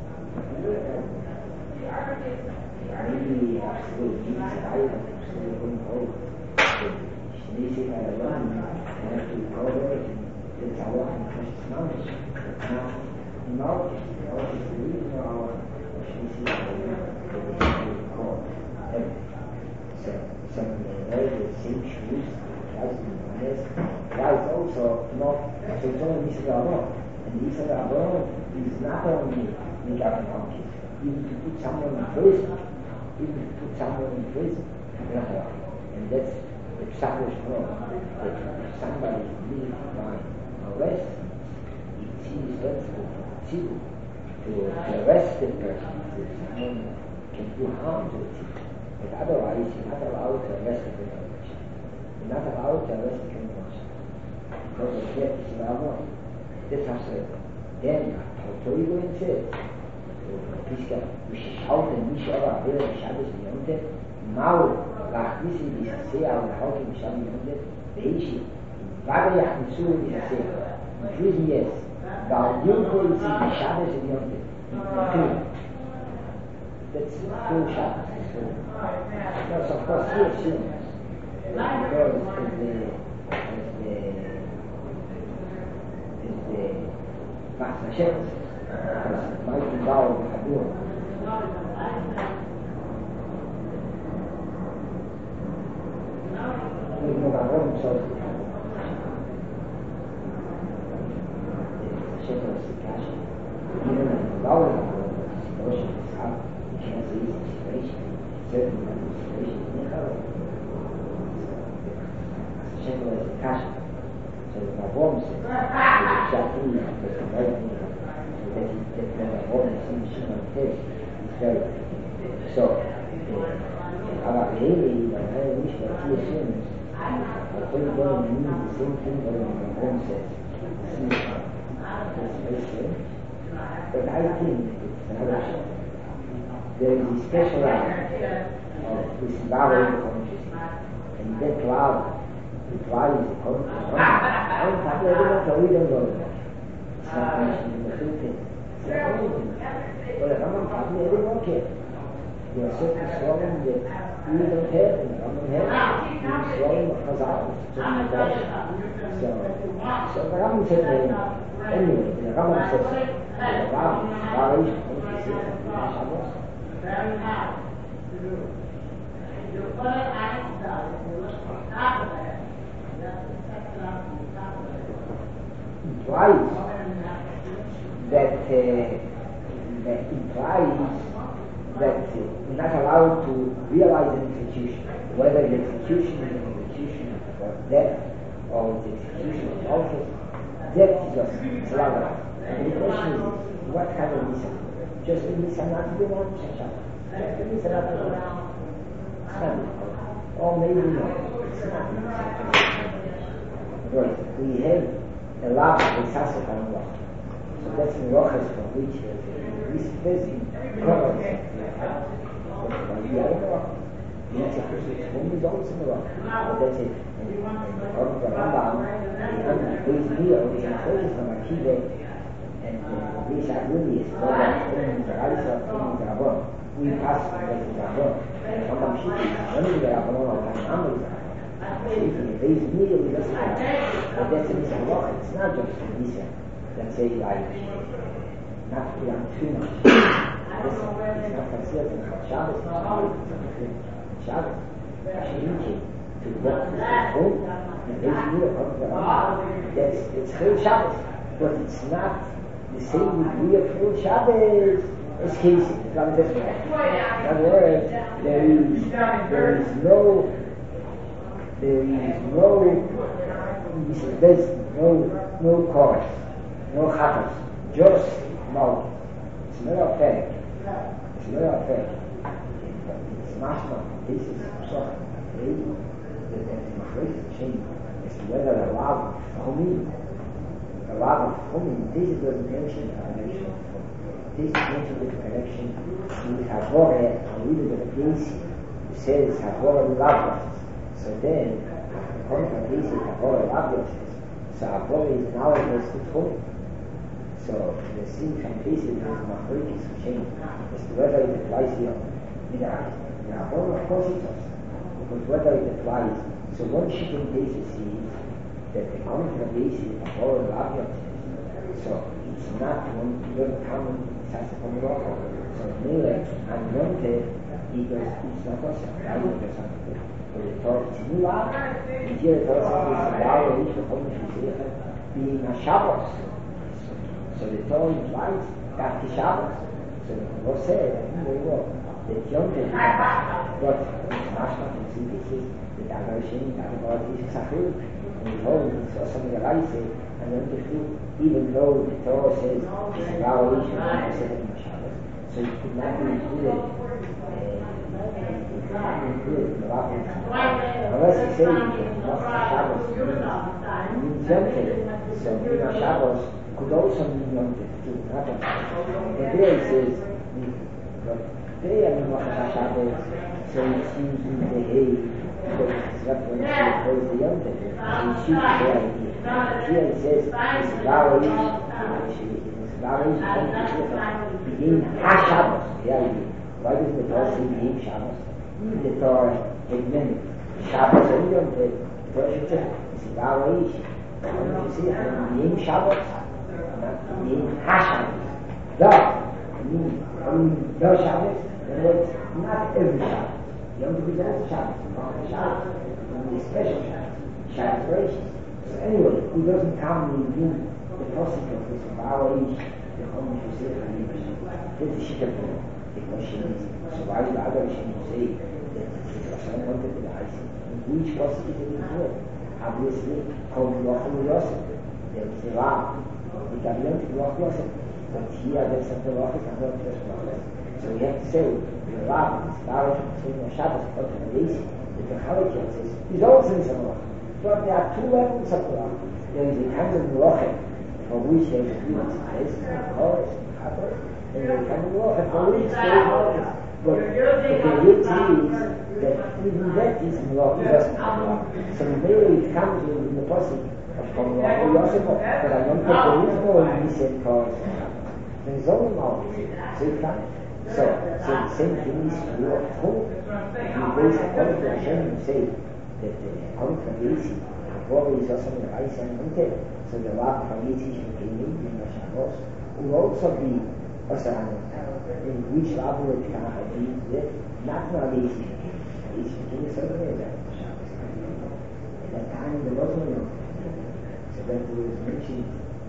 [SPEAKER 1] Maybe I'm still doing it, I'm still going home. They say that alone, I have to go away. It's a lot of precious knowledge. It's not knowledge. Knowledge is the reason our So the same shoes, guys also not so it's only Yisrael alone. And Yisrael alone is not only Mikar and Malchus. Even to put someone in prison, and that's the established law that if somebody leaves by arrest, it's responsible to arrest the person if someone can do harm to the city. But otherwise, you're not allowed to arrest the criminal. You're not allowed to arrest the criminal. Because of that, it's not one. That's how so. Then, Torah says, וששאלת מי שעבר עבר בשבס ביונטה, מהו להכניס להיססיה או לחוק בשבס ביונטה, ואישי, ודאי יכניסו להיססיה. Including yes, ועל יונקו יצא בשבס ביונטה. That's full Shabbos. Yes, of course, he assumes because is the Master Shepard, because Mighty Baal of Hadur. We know our own source. The Shepard is the cash. Even the Baal of Hadur, the situation is up. You can't see the situation. Certainly, the situation is not how Shepard is the cash. So the Rabban says, the Shapri, because the right thing, that the Rabban is in the Shema of the is very good. So, our really, the very wish that he assumes, I think God means the same thing that the Rabban says. That's very strange. But I think it's another show. There is a special line of this Baba in the consciousness, and that cloud requires the consciousness. I don't have to we don't know that. It's not mentioned in the filter. It's not only thing. But the Ramam Fabli, everyone can. There are certain swollen that we don't have, and the Ramam has. There are swollen of Chazal, so the Ramam said, anyway, the Ramam says, the Baba is Shabbos. implies that we're not allowed to realize an execution, whether the execution is an execution for death or the execution of Malchus. Death is just allowed. And the question is, what kind of Nisa? Just the Nisa not to be one Shabbat. Just the Nisa not to be one. It's not. Or maybe no. It's not. Right. We have a lot of Sasek on Allah. So that's the Rochas from which this person covers it. The other rock. The next person is one is also in the rock. But that's it. And according to Rambam, the base meal is a choice from Akiva, and this really is for that in the Raisa, in the Rabon. We pass from the Rabon. And Rambam Shiki, when we get Rabon, or Rambam the base meal is just like that. But that's a Nisa rock. It's not just a Nisa. Let's say like not beyond too much. It's not considered in Shabbos. It's not Shabbos. Actually, to walk to the home and it's full Shabbos, but it's not the same degree of full Shabbos as Casey. It's not this way. In other words, there is no chorus, no chappos, just mouth. It's not authentic. It's mashma. This is something. As to whether a lot of chumim, this doesn't mention a connection. This mentions the connection with Havore, and with the place who says Havore Lavos. So then, according to this, Havore Lavos, so Havore is analogous to chumim. So the same translation is Machloekes change as to whether it applies here. In Havore, of course, it does. Because whether it applies, so one shipping basis is that the common basis is a whole lot of things. So it's not one doesn't come in Sassafon Rock. So Mele and Monte, it's not also right or something. But the Torah is new out. The year Torah is allowed each of them being a Shabbos. So the Torah implies that the Shabbos. So the Torah said, very well, that Yom Tov, but it's Mashma and Tzidis, the Dagarashin, Dagarashin, is Sachur, and the Torah is also the Raise, and then the two, even though the Torah says it's a violation of the Seder Shabbos, so it could not be included. Unless he says that Shabbos means Yom Tov, so Yom Shabbos could also mean Yom Tov too, not Yom Tov. But there he says, today I mean Shabbos, so it seems in the hay, because it's reference to the Yom Tov, and it shoots the idea. Here it says, it's violation, begin HaShabbos, the idea. Why does the Torah say begin Shabbos? The Torah admitted Shabbos and Yom Tov, the Torah should say, it's a violation. When you see it, begin Shabbos, not begin HaShabbos. No Shabbos, and it's not every Shabbos. Yom Tov is also Shabbos, not a Shabbos, only a special Shabbos, Shabbos gracious. So anyway, who doesn't come in the process of this violation, the Chodesh Yosef and Yosef, that's the Shita Torah. The question is, so why do other Hashem say that it's a son wanted to die? Which process is it important? Obviously, called Yochel Yosef. There is a Rav. It can be to Yochel Yosef. But here, there's some Yochel and not just Yochel. So we have to say, the Rav is Baruch between the Shabbos and the Daisy, the Chalakiyah says, is also in some Yochel. But there are two levels of Torah. There is a kind of Yochel, for which there is a few place, chorus, chappos, and there is a kind of Yochel, for which there is Yochel. But the reality is that even that is Yochel, doesn't come. So maybe it comes in the process of Yochel Yosef, but I don't think there is no decent chorus. There is only Yochel. So it comes. So the same thing is true of hope. You base according to Hashem and say that according to Yesi, Havore is also in the Raisa and Monte. So the Rav from Yesi should be in the Shabbos. Will also be also in which Rav will be not from Yesi. Yesi became a certain way that Shabbos. At that time there was no Yom. So that was mentioned in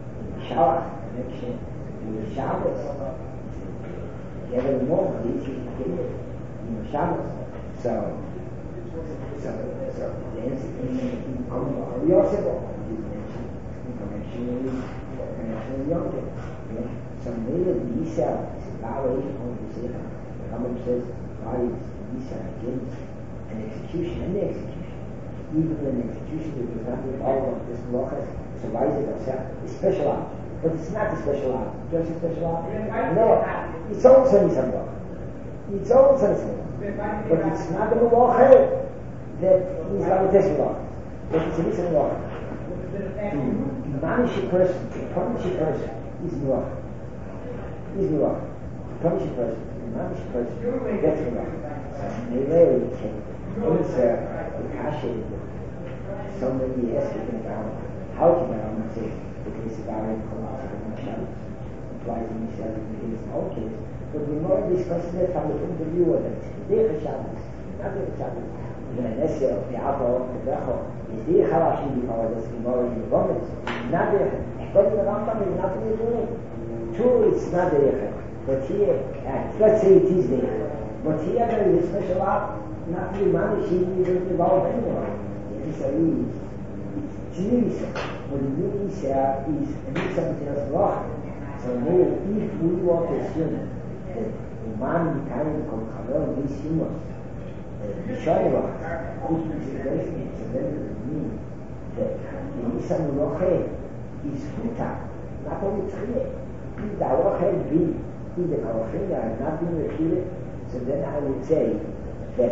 [SPEAKER 1] Shabbat connection with Shabbos. Every moment is Shabbos. So the answer in Yosef is mentioned in connection with Yom Tov. So maybe Yisrael is a violation of the Seder. The Rambam says, why is Yisrael against an execution and the execution? Even an execution that does not involve this Melachas, so why is it a special act? But it's not a special act. Just a special act? No, it's also Yisrael. It's also Yisrael. But it's not a Melachas that is like a test Melachas. But it's a Yisrael Melachas. To punish a person is Melachas. Is Melachas. To punish a person, that's Melachas. Maybe we can answer the kasha that somebody asked about how to know and say the case of our Shabbos implies in Israel in the case of all cases. But we more discussed that from the point of view of the Derech Shabbos, not the Shabbos. Even an essay of the Abba of the Becho is the Halashim before this Gemara in the Gomez. Not the according to the Rambam is not the Yerushalayim. True, it's not the Yerushalayim. But here, let's say it is the Yerushalayim. But here there is a special act. Not the Manishim doesn't involve anyone. It's Nisa. But the Nisa is something else wrong. So now, if we want to assume that the man becoming Chaver these humans, the Shoyah, which is the basement, so that doesn't mean that the Nisa Mulache is Futa, not only Tchile. If the Alache be, if the Kalachim are not being repeated, so then I would say that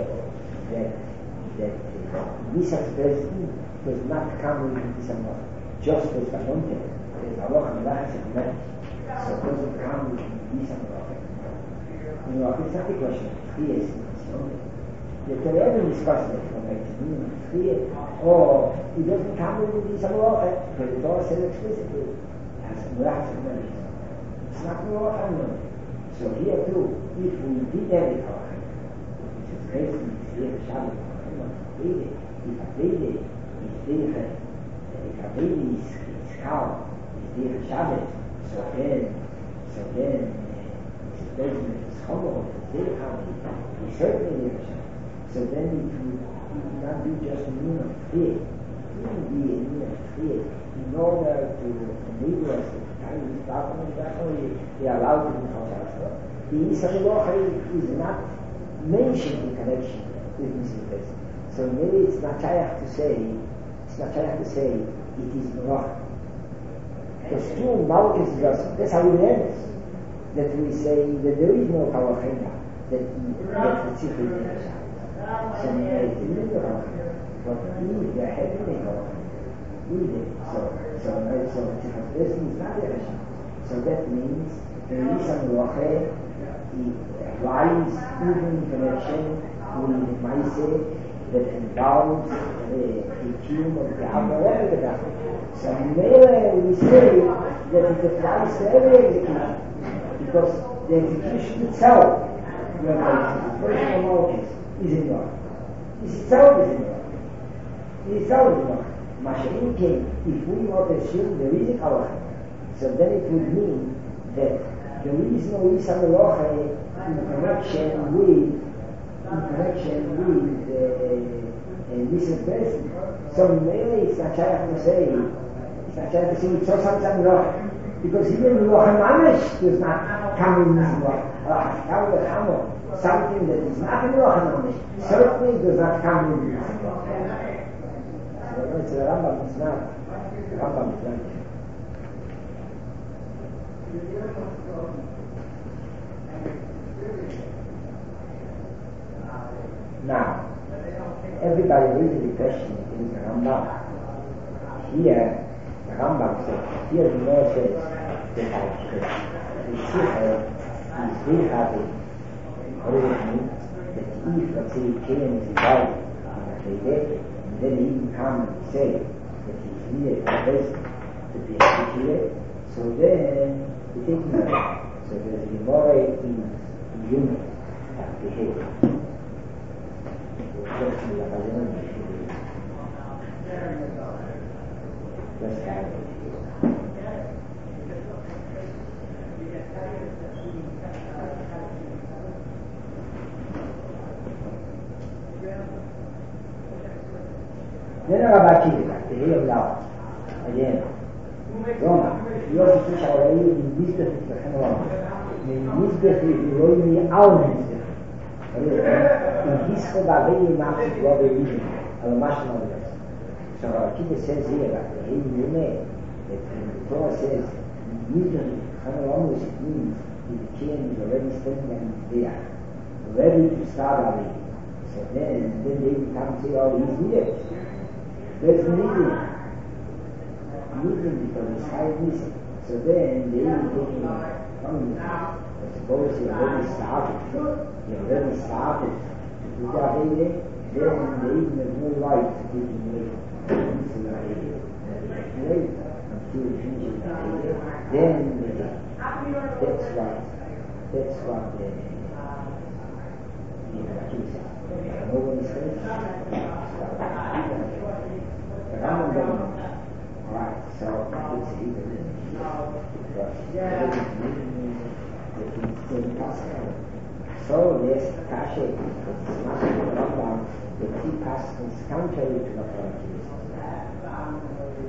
[SPEAKER 1] Nisa's blessing does not come with Nisa Mulache. Just as the Monte, there's Allah and Allah has a command. So it doesn't come with Nisa Mulache. It's not the question of Tchiyas in this moment. The Torah ever discussed it from the meaning of Tchiyas, or it doesn't come with Nisa Mulache, because the Torah said explicitly, as Mulache said, it's not Mulache anymore. So here too, if we did have it, which is basically Tchiyas Shabbos, if a baby is different, if a baby is cow, is different Shabbos, so then it's basically it's humble, it's different, it's certainly different Shabbos. So then it would not be just a mean of fear, it would be a mean of fear in order to enable us to carry this document, that's why they are allowed to do Chashav. The Nisa Mulache is not mentioned in connection with Nisa Mulache. So maybe it's not shaykh to say it is Mulache. Because true Malchus is just, that's how we learn this. That we say that there is no Kalachina, that the Tzitri is in the Shabbos. So maybe it's in the Kalachina. But if they have any Kalachina, so Tzitri is not the Shabbos. So that means the Nisa Mulache lies even in connection with the Maaseh that involves the tune of the Abba. So we say that it applies to every execution, because the execution itself, whereby the first of all is in God. It itself is in God. It itself is in God. Mashiach came, if we want to assume there is a Kalachim, so then it would mean that there is no Isa Melacha in connection with this person. So really it's not shaykh to say it's so something wrong, because even Melacha Mamish does not come in this Melacha. Something that is not in Melacha Mamish certainly does not come in this Melacha. So it's the Rambam is not. The Rambam is not. Now, everybody usually questions in the Rambam. Here, the Rambam says, here the Lord says that the Sikha is Vilhavi, originally, that if, let's say, Cain is involved in a Chaydet, and then he can come and say that he's needed for this to be executed, so then we take him out. So there's a Gemara in unit of behavior. Then Rabbi Akiva, the hill of Laos. Again, Roma, you also see how I in Mizbech is the Hanalama. In Mizbech, you know me our Mizbech. In Hisra, da very much of what we read, and the Mashal of this. So Rabbi Akiva says here that the hill you may, that the Torah says, Mizbech, Hanalama, it means the king is already standing and there, ready to start our way. So then they come to say, oh, he's needed. There's needed. Needed because it's high missing. So then they will take him from the I suppose he already started. He already started to do that idea. Then they even have no right to give him away. This is the idea. Wait until he finishes the idea. Then that's right. That's what the Akiva says. No one is saying the Rambam doesn't know. Right, so it's even because the Pascal. So there's Kasha, because it's much of the Rambam, the three Pascals contrary to what Akiva says.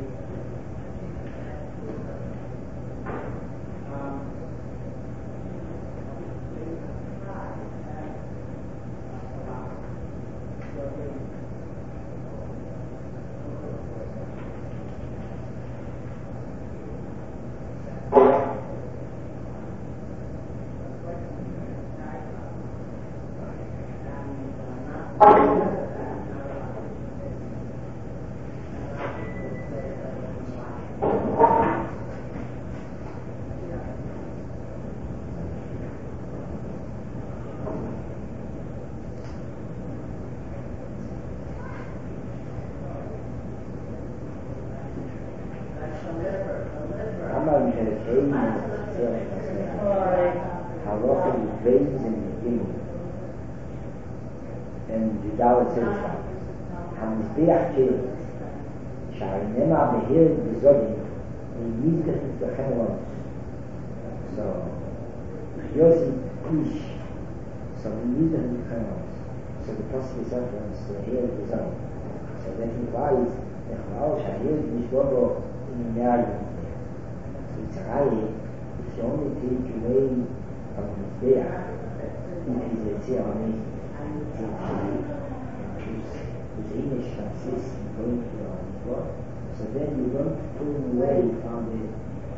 [SPEAKER 1] So the possible sufferance here is the zone. So that implies that Chalaos Shahir is Bobo in the area. So it's a high, if you only take away from the Mizbeach, it is a ceremony whose image consists in going to the Mizbeach. So then you don't pull away from the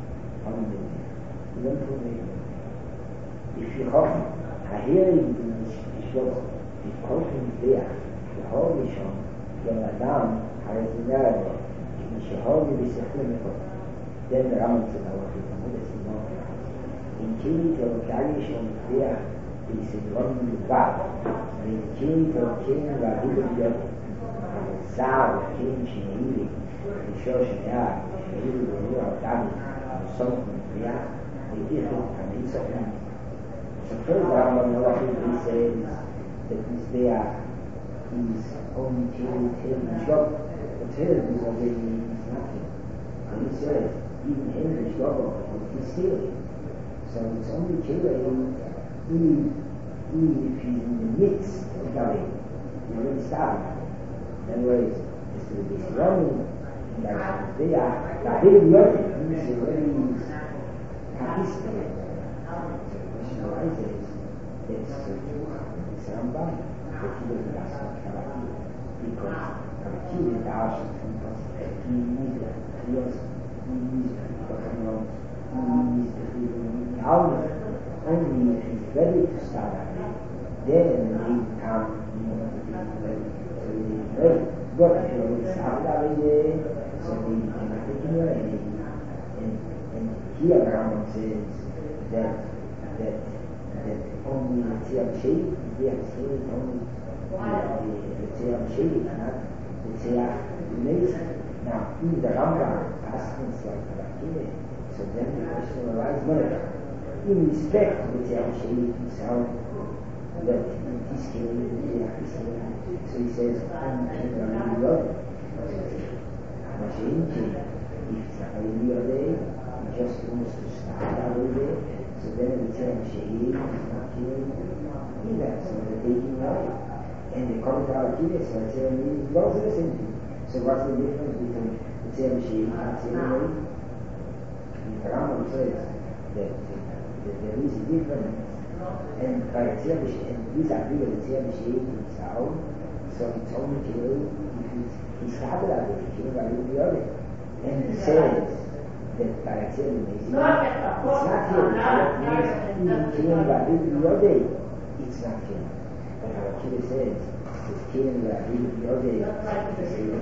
[SPEAKER 1] you don't pull away. If you have a hearing in the Mizbeach, die Kochen der Holy schon von Adam heißt in der Welt die Holy bis zur Himmel denn der Raum zu dauern das ist noch in Chile der Kali schon der ist in London war in Chile der King war wieder Sao King Chile die Church ja die nur auf David so ja die ist kann nicht so so first Rambam what he says that Mizbeach is only till job. The till is already nothing. And he says, even Henry Job is stealing. So it's only killing even if he's in the midst of going. He already started. In other words, it's to be running like Mizbeach, the big yoke means already participating. So the question arises, it's Rambam, that he doesn't ask for Karaki, because Karaki is the Arshad from Pasuk. He needs the Kriyos, he needs the Kachanot, he needs the Alma. Only if he's ready to start at it, then he can, ready. So he's ready. But if you already started at it, so he cannot continue, and here Rambam says that only the Tziyam Sheikh, the only the Tziyam Sheikh, not the Tziyam Mesa. Now, in the Rambam, asking like Akiva, so then the question arises, in respect to the Tziyam Sheikh himself, that in this case, so he says, I'm King of the Lord. I'm a Sheikh, if it's a Hallelujah day, he just wants to start out day. So then the Tziyam Sheikh is not killing either, so they're taking away. And they come to our kids, so the Tziyam Sheikh goes to the same thing. So what's the difference between the Tzir B'Shir and Tzir B'Shir? The Rambam says that there is a difference, and by the Tzir B'Shir, and these are real, the Tzir B'Shir is out, so it's only killed if he's started out with killed by the other. And he says that by the Tzir B'Shir, it's not killed, it means killing by the other, it's not killed. But our Kira says, it's killing by the other, it's killed.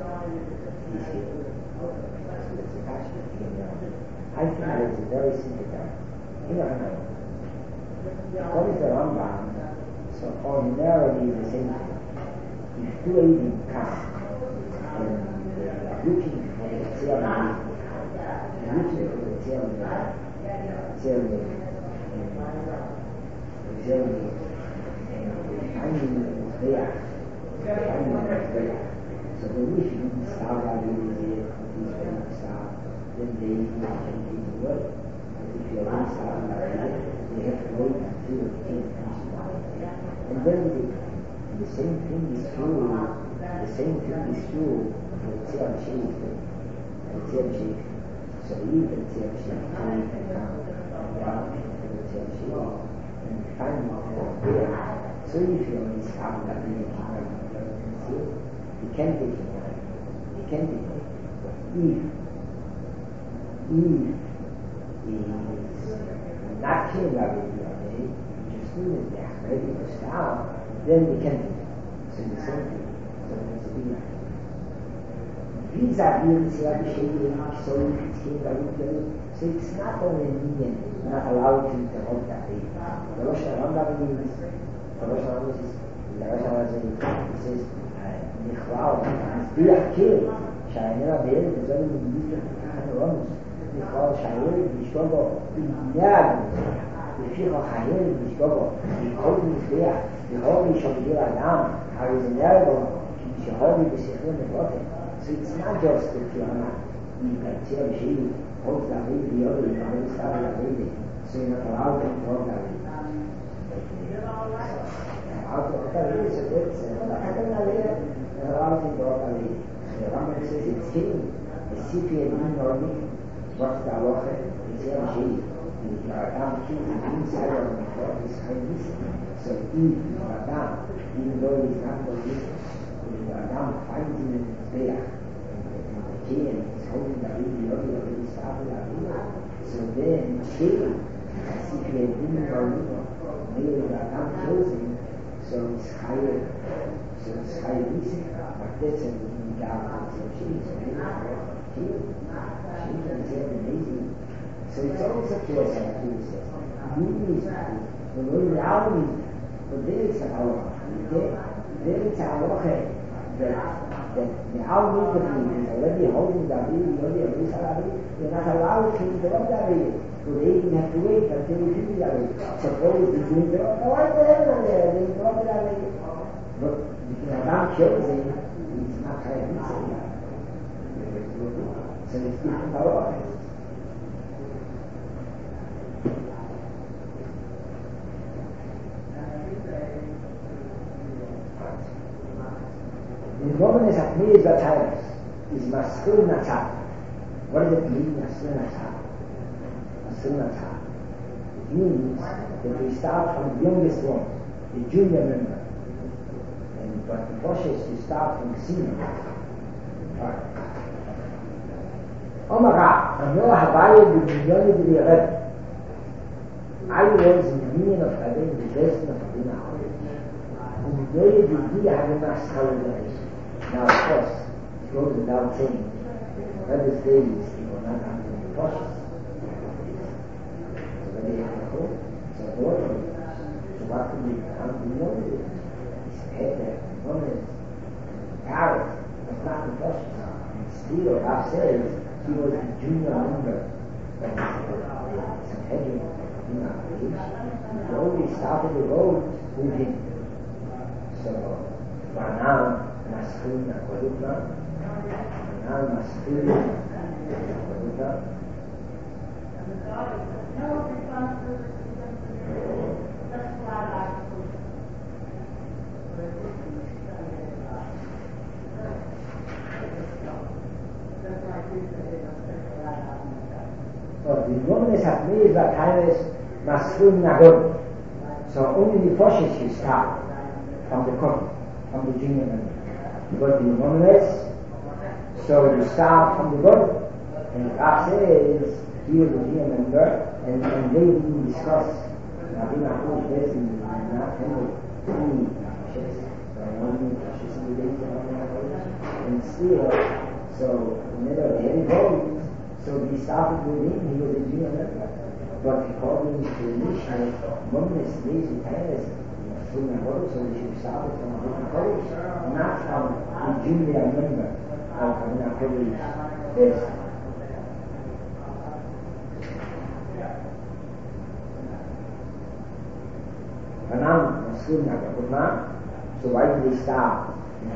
[SPEAKER 1] I think it's a very simple thing. According to the Rambam, so ordinarily is the same thing. If two agents come and they are looking for the Tzir, so the wish you start out with then they can do the work. If you are starting out they have to wait until the king finishes. And then the same thing is true. The same thing is true for the Tzir B'Shir and Tzir B'Shir. So even the Tzir B'Shir can come down to the Tzir B'Shir and find there. So if you only start out you can't be killed. You can't be killed. If is not killing everybody, just doing it there, ready to start, then we can do it. So the same thing. So it's a big matter. Vis-a-vis the Tzir so if it's killing everybody, so it's not only meaning not allowed to interrupt that day. The Rosh Hashanah means, it says, Nichlau, Mizbeach killed, Sha'anera Be'er, the Zolim Mizbeach, Hanoromus, Nichlau Sha'anera, Bishkobo, B'Yad, B'Ficha Chayel, Bishkobo, B'Kol Mizbeach, B'Hobi Shogir Adam, Harizinero, Shehobi B'Sichrim B'Rotem. So it's not just that you are not, like Tzir B'Shir, holds the Aved, the other, you always start the Aved, so you're not allowed to hold the Aved. The Rambam says it's killing. The CPA didn't know what's the halacha. It's Tzir B'Shir. If Adam kills the inside of the throat, he's kind of missing. So if Adam, even though he's not going to listen, if Adam finds him in his bear, and the king is holding the baby, already started the baby, so then killing, the CPA didn't know maybe Adam kills him, so it's higher missing. But that's a so it's always a choice like you said. You is the way out is but there is a halacha. There is a halacha that the out of is already holding the baby, you're not allowed to interrupt the baby. So they even have to wait until you finish the baby. Suppose if you interrupt, they interrupt the baby. But if Adam kills him, it's not kind of missing. So it's different halachas. The governance of Meir Batayas is Maskul Natzah. What does it mean, Maskul Natzah? Maskul Natzah. It means that we start from the youngest one, the junior member. But the process is start from the senior. Right. Omara, Amor Havaya B'Milyoni B'Yeret. I was in the union of Rabbein the best of Rabbein and the way the Dia had a mass holiday. Now, of course, it goes without saying, Rabbi's days, they were not under the process. So when they have to go, so what can we come to know? It's better. Paris was not the first still Rav says he was a junior member of the Sanhedrin in our age. He already started the road with him. So now Maskul Nakodutna, now Maskul Nakodutna. woman is at me, that time is Maskul Nagod. So only the forces you start from the court, from the junior member. You go to the woman is, so you start from the God, and the Rab says, here the junior member, and they will discuss. Now, we are all based in the handle any fascists, and still, so whenever they had votes, so we started with him, he was a junior member. But according to the Mishnah, woman is lazy parents, so we should start from the college, not from the junior member of the college. Yes. So why do they start?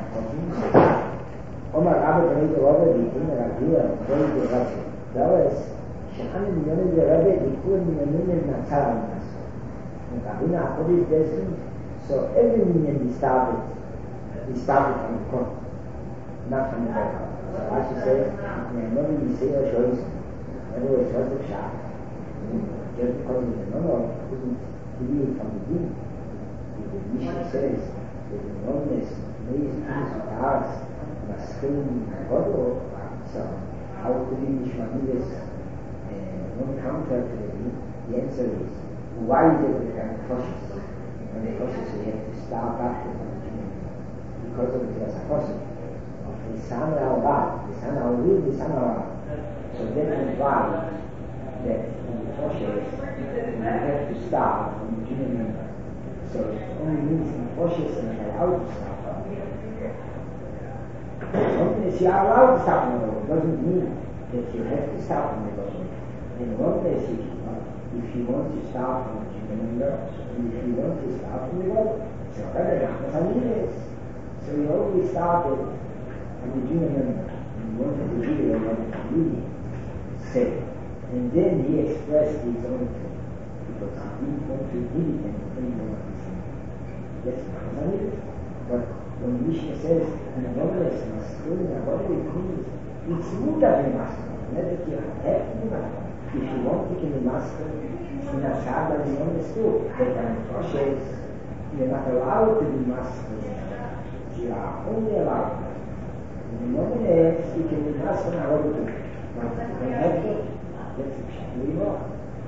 [SPEAKER 1] Omar Rabbi Tanit Rabbi, the king of Rabbi, very good Rabbi. That was Shechan and Yonim the Rabbi, they put in the minyan Natsar on us. And Rabina put his destiny, so every minyan he started from the court, not from the back. So as she says, normally we say a choice, otherwise what's the shot? Just because we couldn't believe from the beginning. The Mishnah says that the knownness made things with hearts, masculine and godly. So how could the Mishnah do this? One counter to the answer is, why is it become cautious? When they're cautious, you have to start back to the beginning. Because of the Yasakosik. The San al-Rab, the San al-Rib, the San al-Rab. So that implies that when the cautious, you have to start from the beginning. So it only means in cautious and allowed to start from the beginning. If you are allowed to start from the beginning, it doesn't mean that you have to start from the beginning. In one place, if you want to start from the junior member, and if you want to start from the God, so you always started from the junior member, and you wanted to really what the community said. And then he expressed his own thing, because he didn't want to really anyone to say. That's not it. But when Mishnah says, and the novelist must go in a body, it's muta de master, not that you have to do that. If you want to be master, in a Shabbat, you understood that in Rosh's, you're not allowed to be master. You are only allowed. In the moment you can be master in a But if you don't have to, that's exactly wrong.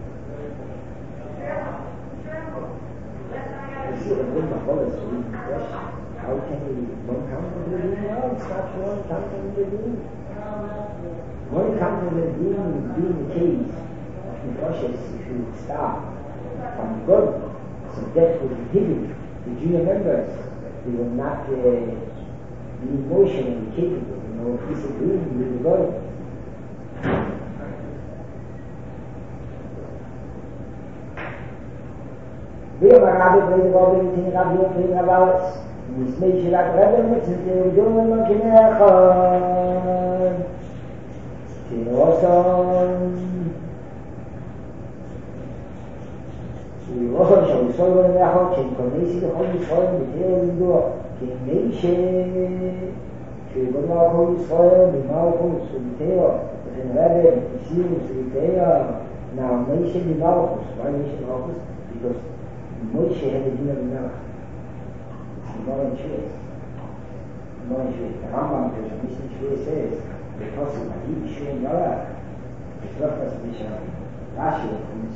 [SPEAKER 1] You see, the good Mahal is really the question. How can we one come from the being? No, it's not one come from the being. One comes to the being the case of the process if you start from God, so that will inhibit the junior members. They will not be emotionally capable, disagreeing with the God. We have a rabbi played the God in Rabbi playing about this nature like Rabbi Mitzvah, they don't want to know. וירוחם של ישראל ולמאחות שכונאי לכל ישראל בתאר ולדוע כמיישה שבדבר כל ישראל במלכוס ובתאר וכן רבי וסירוס ובתאר now Moshe במלכוס why Moshe במלכוס? because Moshe had a deal of Melech it's more in Shvez the Rambam Mishnah Shvez says because of Mahib Shem Melech it's not as Mishnah Rashi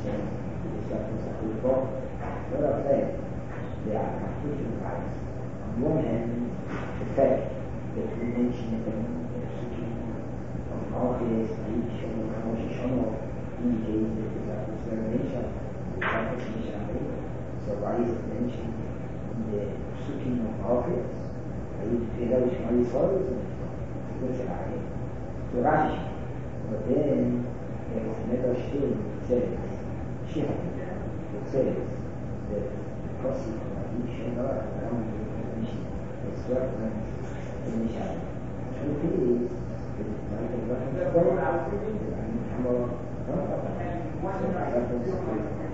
[SPEAKER 1] what I said, there are conflicting rights. On one hand, the fact that we mention the of Malchus, each and Rosh Hashanah indicates that there is explanation of the so why is it mentioned in the Sukkim of Malchus? Are you to tell us why it's always mentioned? So Rashi, but then there is another still that says, Shiham. Says that because of Mahib around the mission, it's referenced in the Mishnah. And the thing is, it's like a reference to God, and come on, so it's a reference to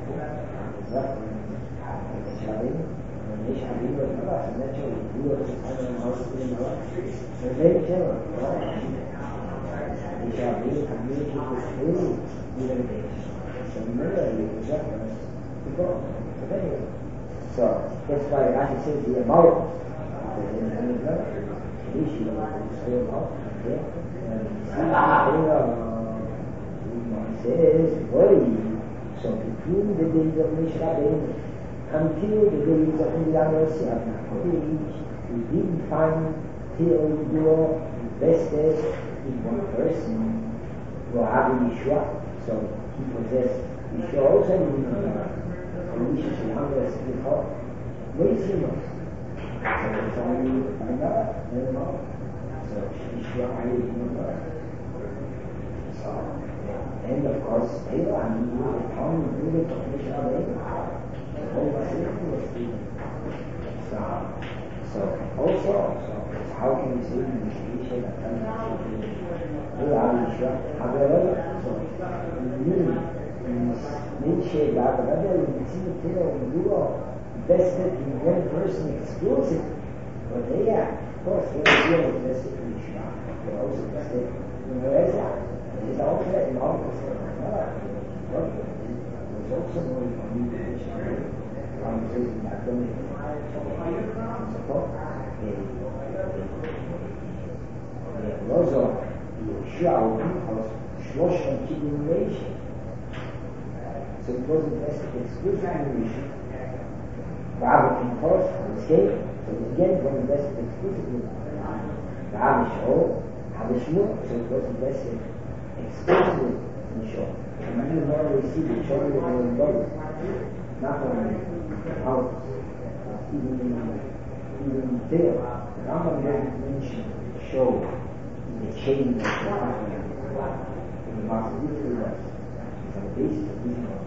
[SPEAKER 1] the Shabbat, and the Mishnah was not, and naturally, we were just having a house in the life. So very general, the Shabbat communicates with really, even the So anyway, it was reference to God. But anyway, so that's why Rashi says the Malchus. The issue is still Malchus. Okay? And says, boy, so between the days of Moshe Rabbeinu until the days of Miriam Yosef, we didn't find till the law invested in one person who had Yeshua. So he possessed Yeshua also in the Yeshua Shalom before. Wait, so it's only another. So Yeshua I so, and of course, Taylor, I mean, the Tom really commission of the whole system was speaking. So how can we say in this issue that however, so Nietzsche, that in invested in one person exclusive, but they are, of course, they are invested in Yeshua. They are also invested in the rest. It is also an office for another. It was also more communication. I'm saying that the also Yeshua was Shlosh continuation. So it was invested exclusively in Yeshua. Rabbi can force escape, so it again was invested exclusively in Rabbi Shol, Rabbi Shmuel, so it was invested exclusively in Shol. And you normally see the Shol with the body, not only out, even there. The Rambam doesn't mention Shol in the chain of the Rambam. In the Master it's on the basis of this one.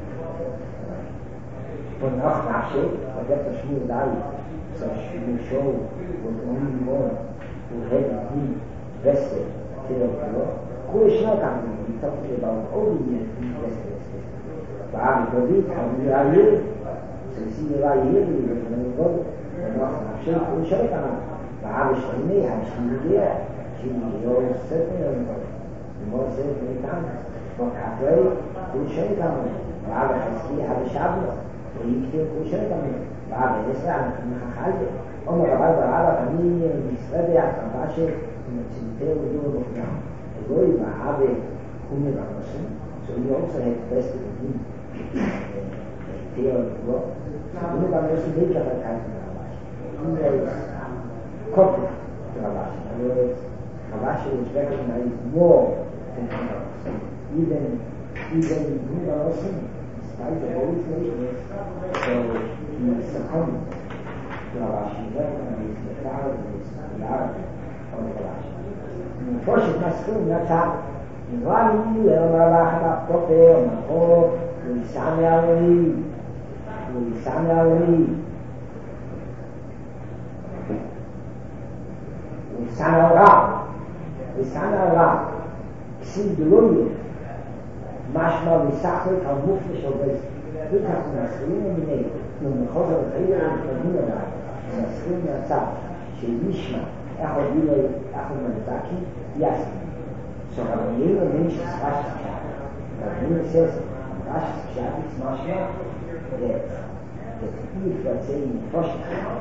[SPEAKER 1] But not Nashe, but that's a Shmuel Dari. So Shol was the only one who had been vested till the law. We're talking about all the years in vested. But we are here. So see, we are here, we are going to go. And not Nashe, we shall come. But I was telling me, I was here. She was certainly the most many times. But halfway, we shall come. But I was here, I was Shabbos. ويكتب وشرط منه بعد يسرع من خالده أمر بعد العرب أمين يسرع 15 من سنتين ودول مقنعه يقول بعد هم الرسول so he also had best of him theory of law so هم الرسول ليك أتكلم عن Rabashi he was copy to Rabashi in other words Rabashi was recognized more than even هم الرسول despite the Holy Spirit, so he succumbed to Rabashi, recognized the thousands of the art of Rabashi. And of course, it's not true, that's how in Rami, Rabashi, Prophet, Maho, Ulisami Alri, Ulisami Alra, Sim Duluri, משמע וסחת על מופלש עובד וכך מנסרים למיני ומחוז הרחיר ומתקדמים עליו מנסרים מהצד שנשמע איך הוביל איך מנתקי יסמי so הרבנים אומרים שספש פשעת הרבנים says רשת פשעת משמע that if let's say in first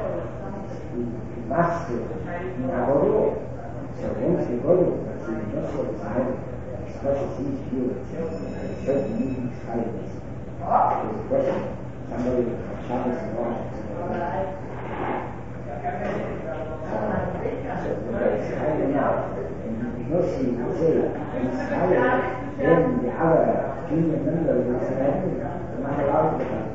[SPEAKER 1] master in Agoro so once the Agoro let's say in Joshua design expresses his view certain meanings kindness. There's a question. Somebody from Shabbos and Rosh. So it's kind enough. And because he would say, it's higher, then the other junior member will say, I'm not allowed to have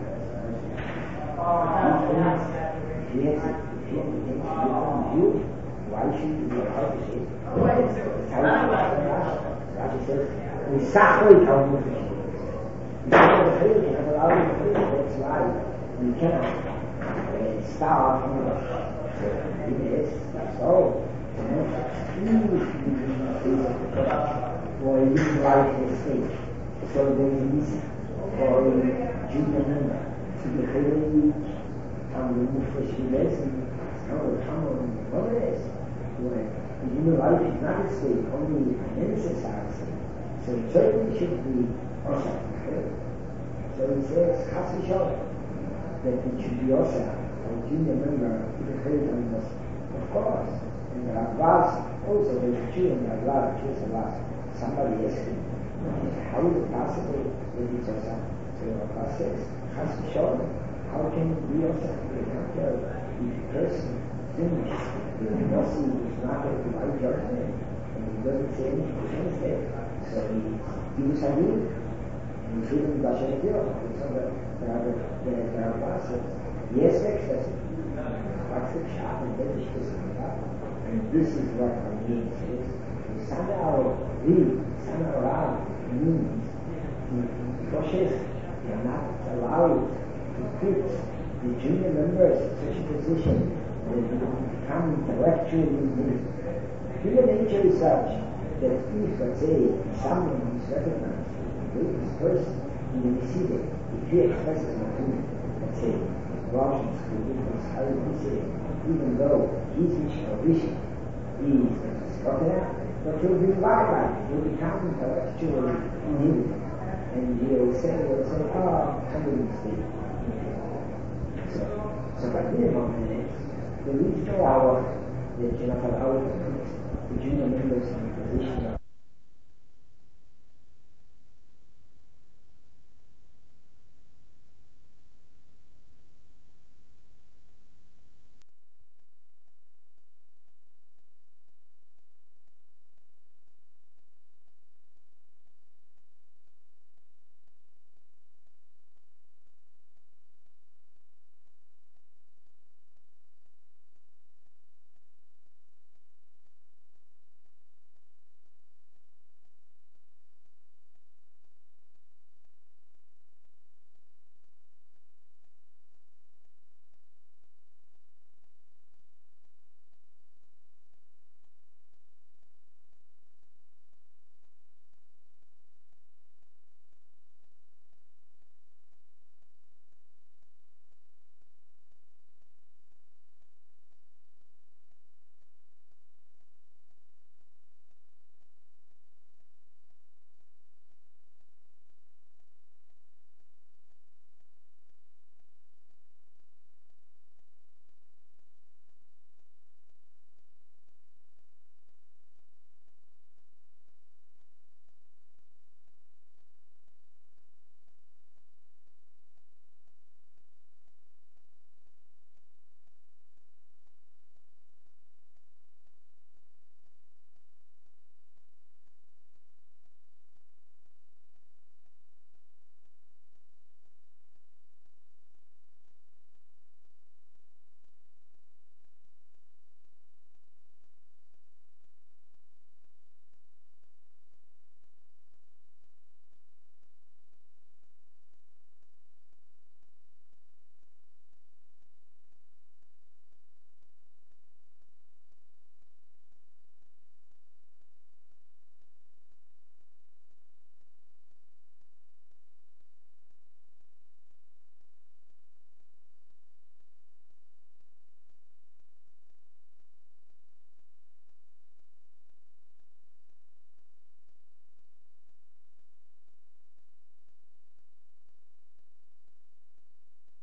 [SPEAKER 1] if he has a different view, why should he be allowed to say it? Rashi says, we sacred our movement. We have a failure, we have allowed a failure, that's why we cannot start from the so it is so huge for a new life in the state. So there is a reason for a junior member to be fairly and remove for lesson. No, what it is. The human life is not a state, only an innocent side. So it certainly should be also So he says, Chas v'sholem, that it should be also a junior member in the faith on this. Of course, in the Ravas, also there's a Jew in the Ravas, Jews Ravas, somebody asked him, how is it possible that it's also? So Ravas says, Chas v'sholem, how can it be also? You can't tell if a person thinks that the Nasi is not a right judgment, and he doesn't say anything against it, so he was a real. And he's even Bashan Dio. So the Ravas says, yes, that's it. What's the shot and then it's just and this is what I mean. Somehow read, somehow out means the cautious are not allowed to put the junior members in such a position that they become intellectually needed. Human nature is such that if, let's say, someone is recognized, this person in the Yeshiva, if he expresses an opinion, let's say, Russian school, how do we say, even though his vision is Scotland, but he'll be right, he'll become intellectually needed. And he'll say, oh, somebody mistake. So by minimum minutes, the least 2 hours that you're not allowed to put the junior members in the position of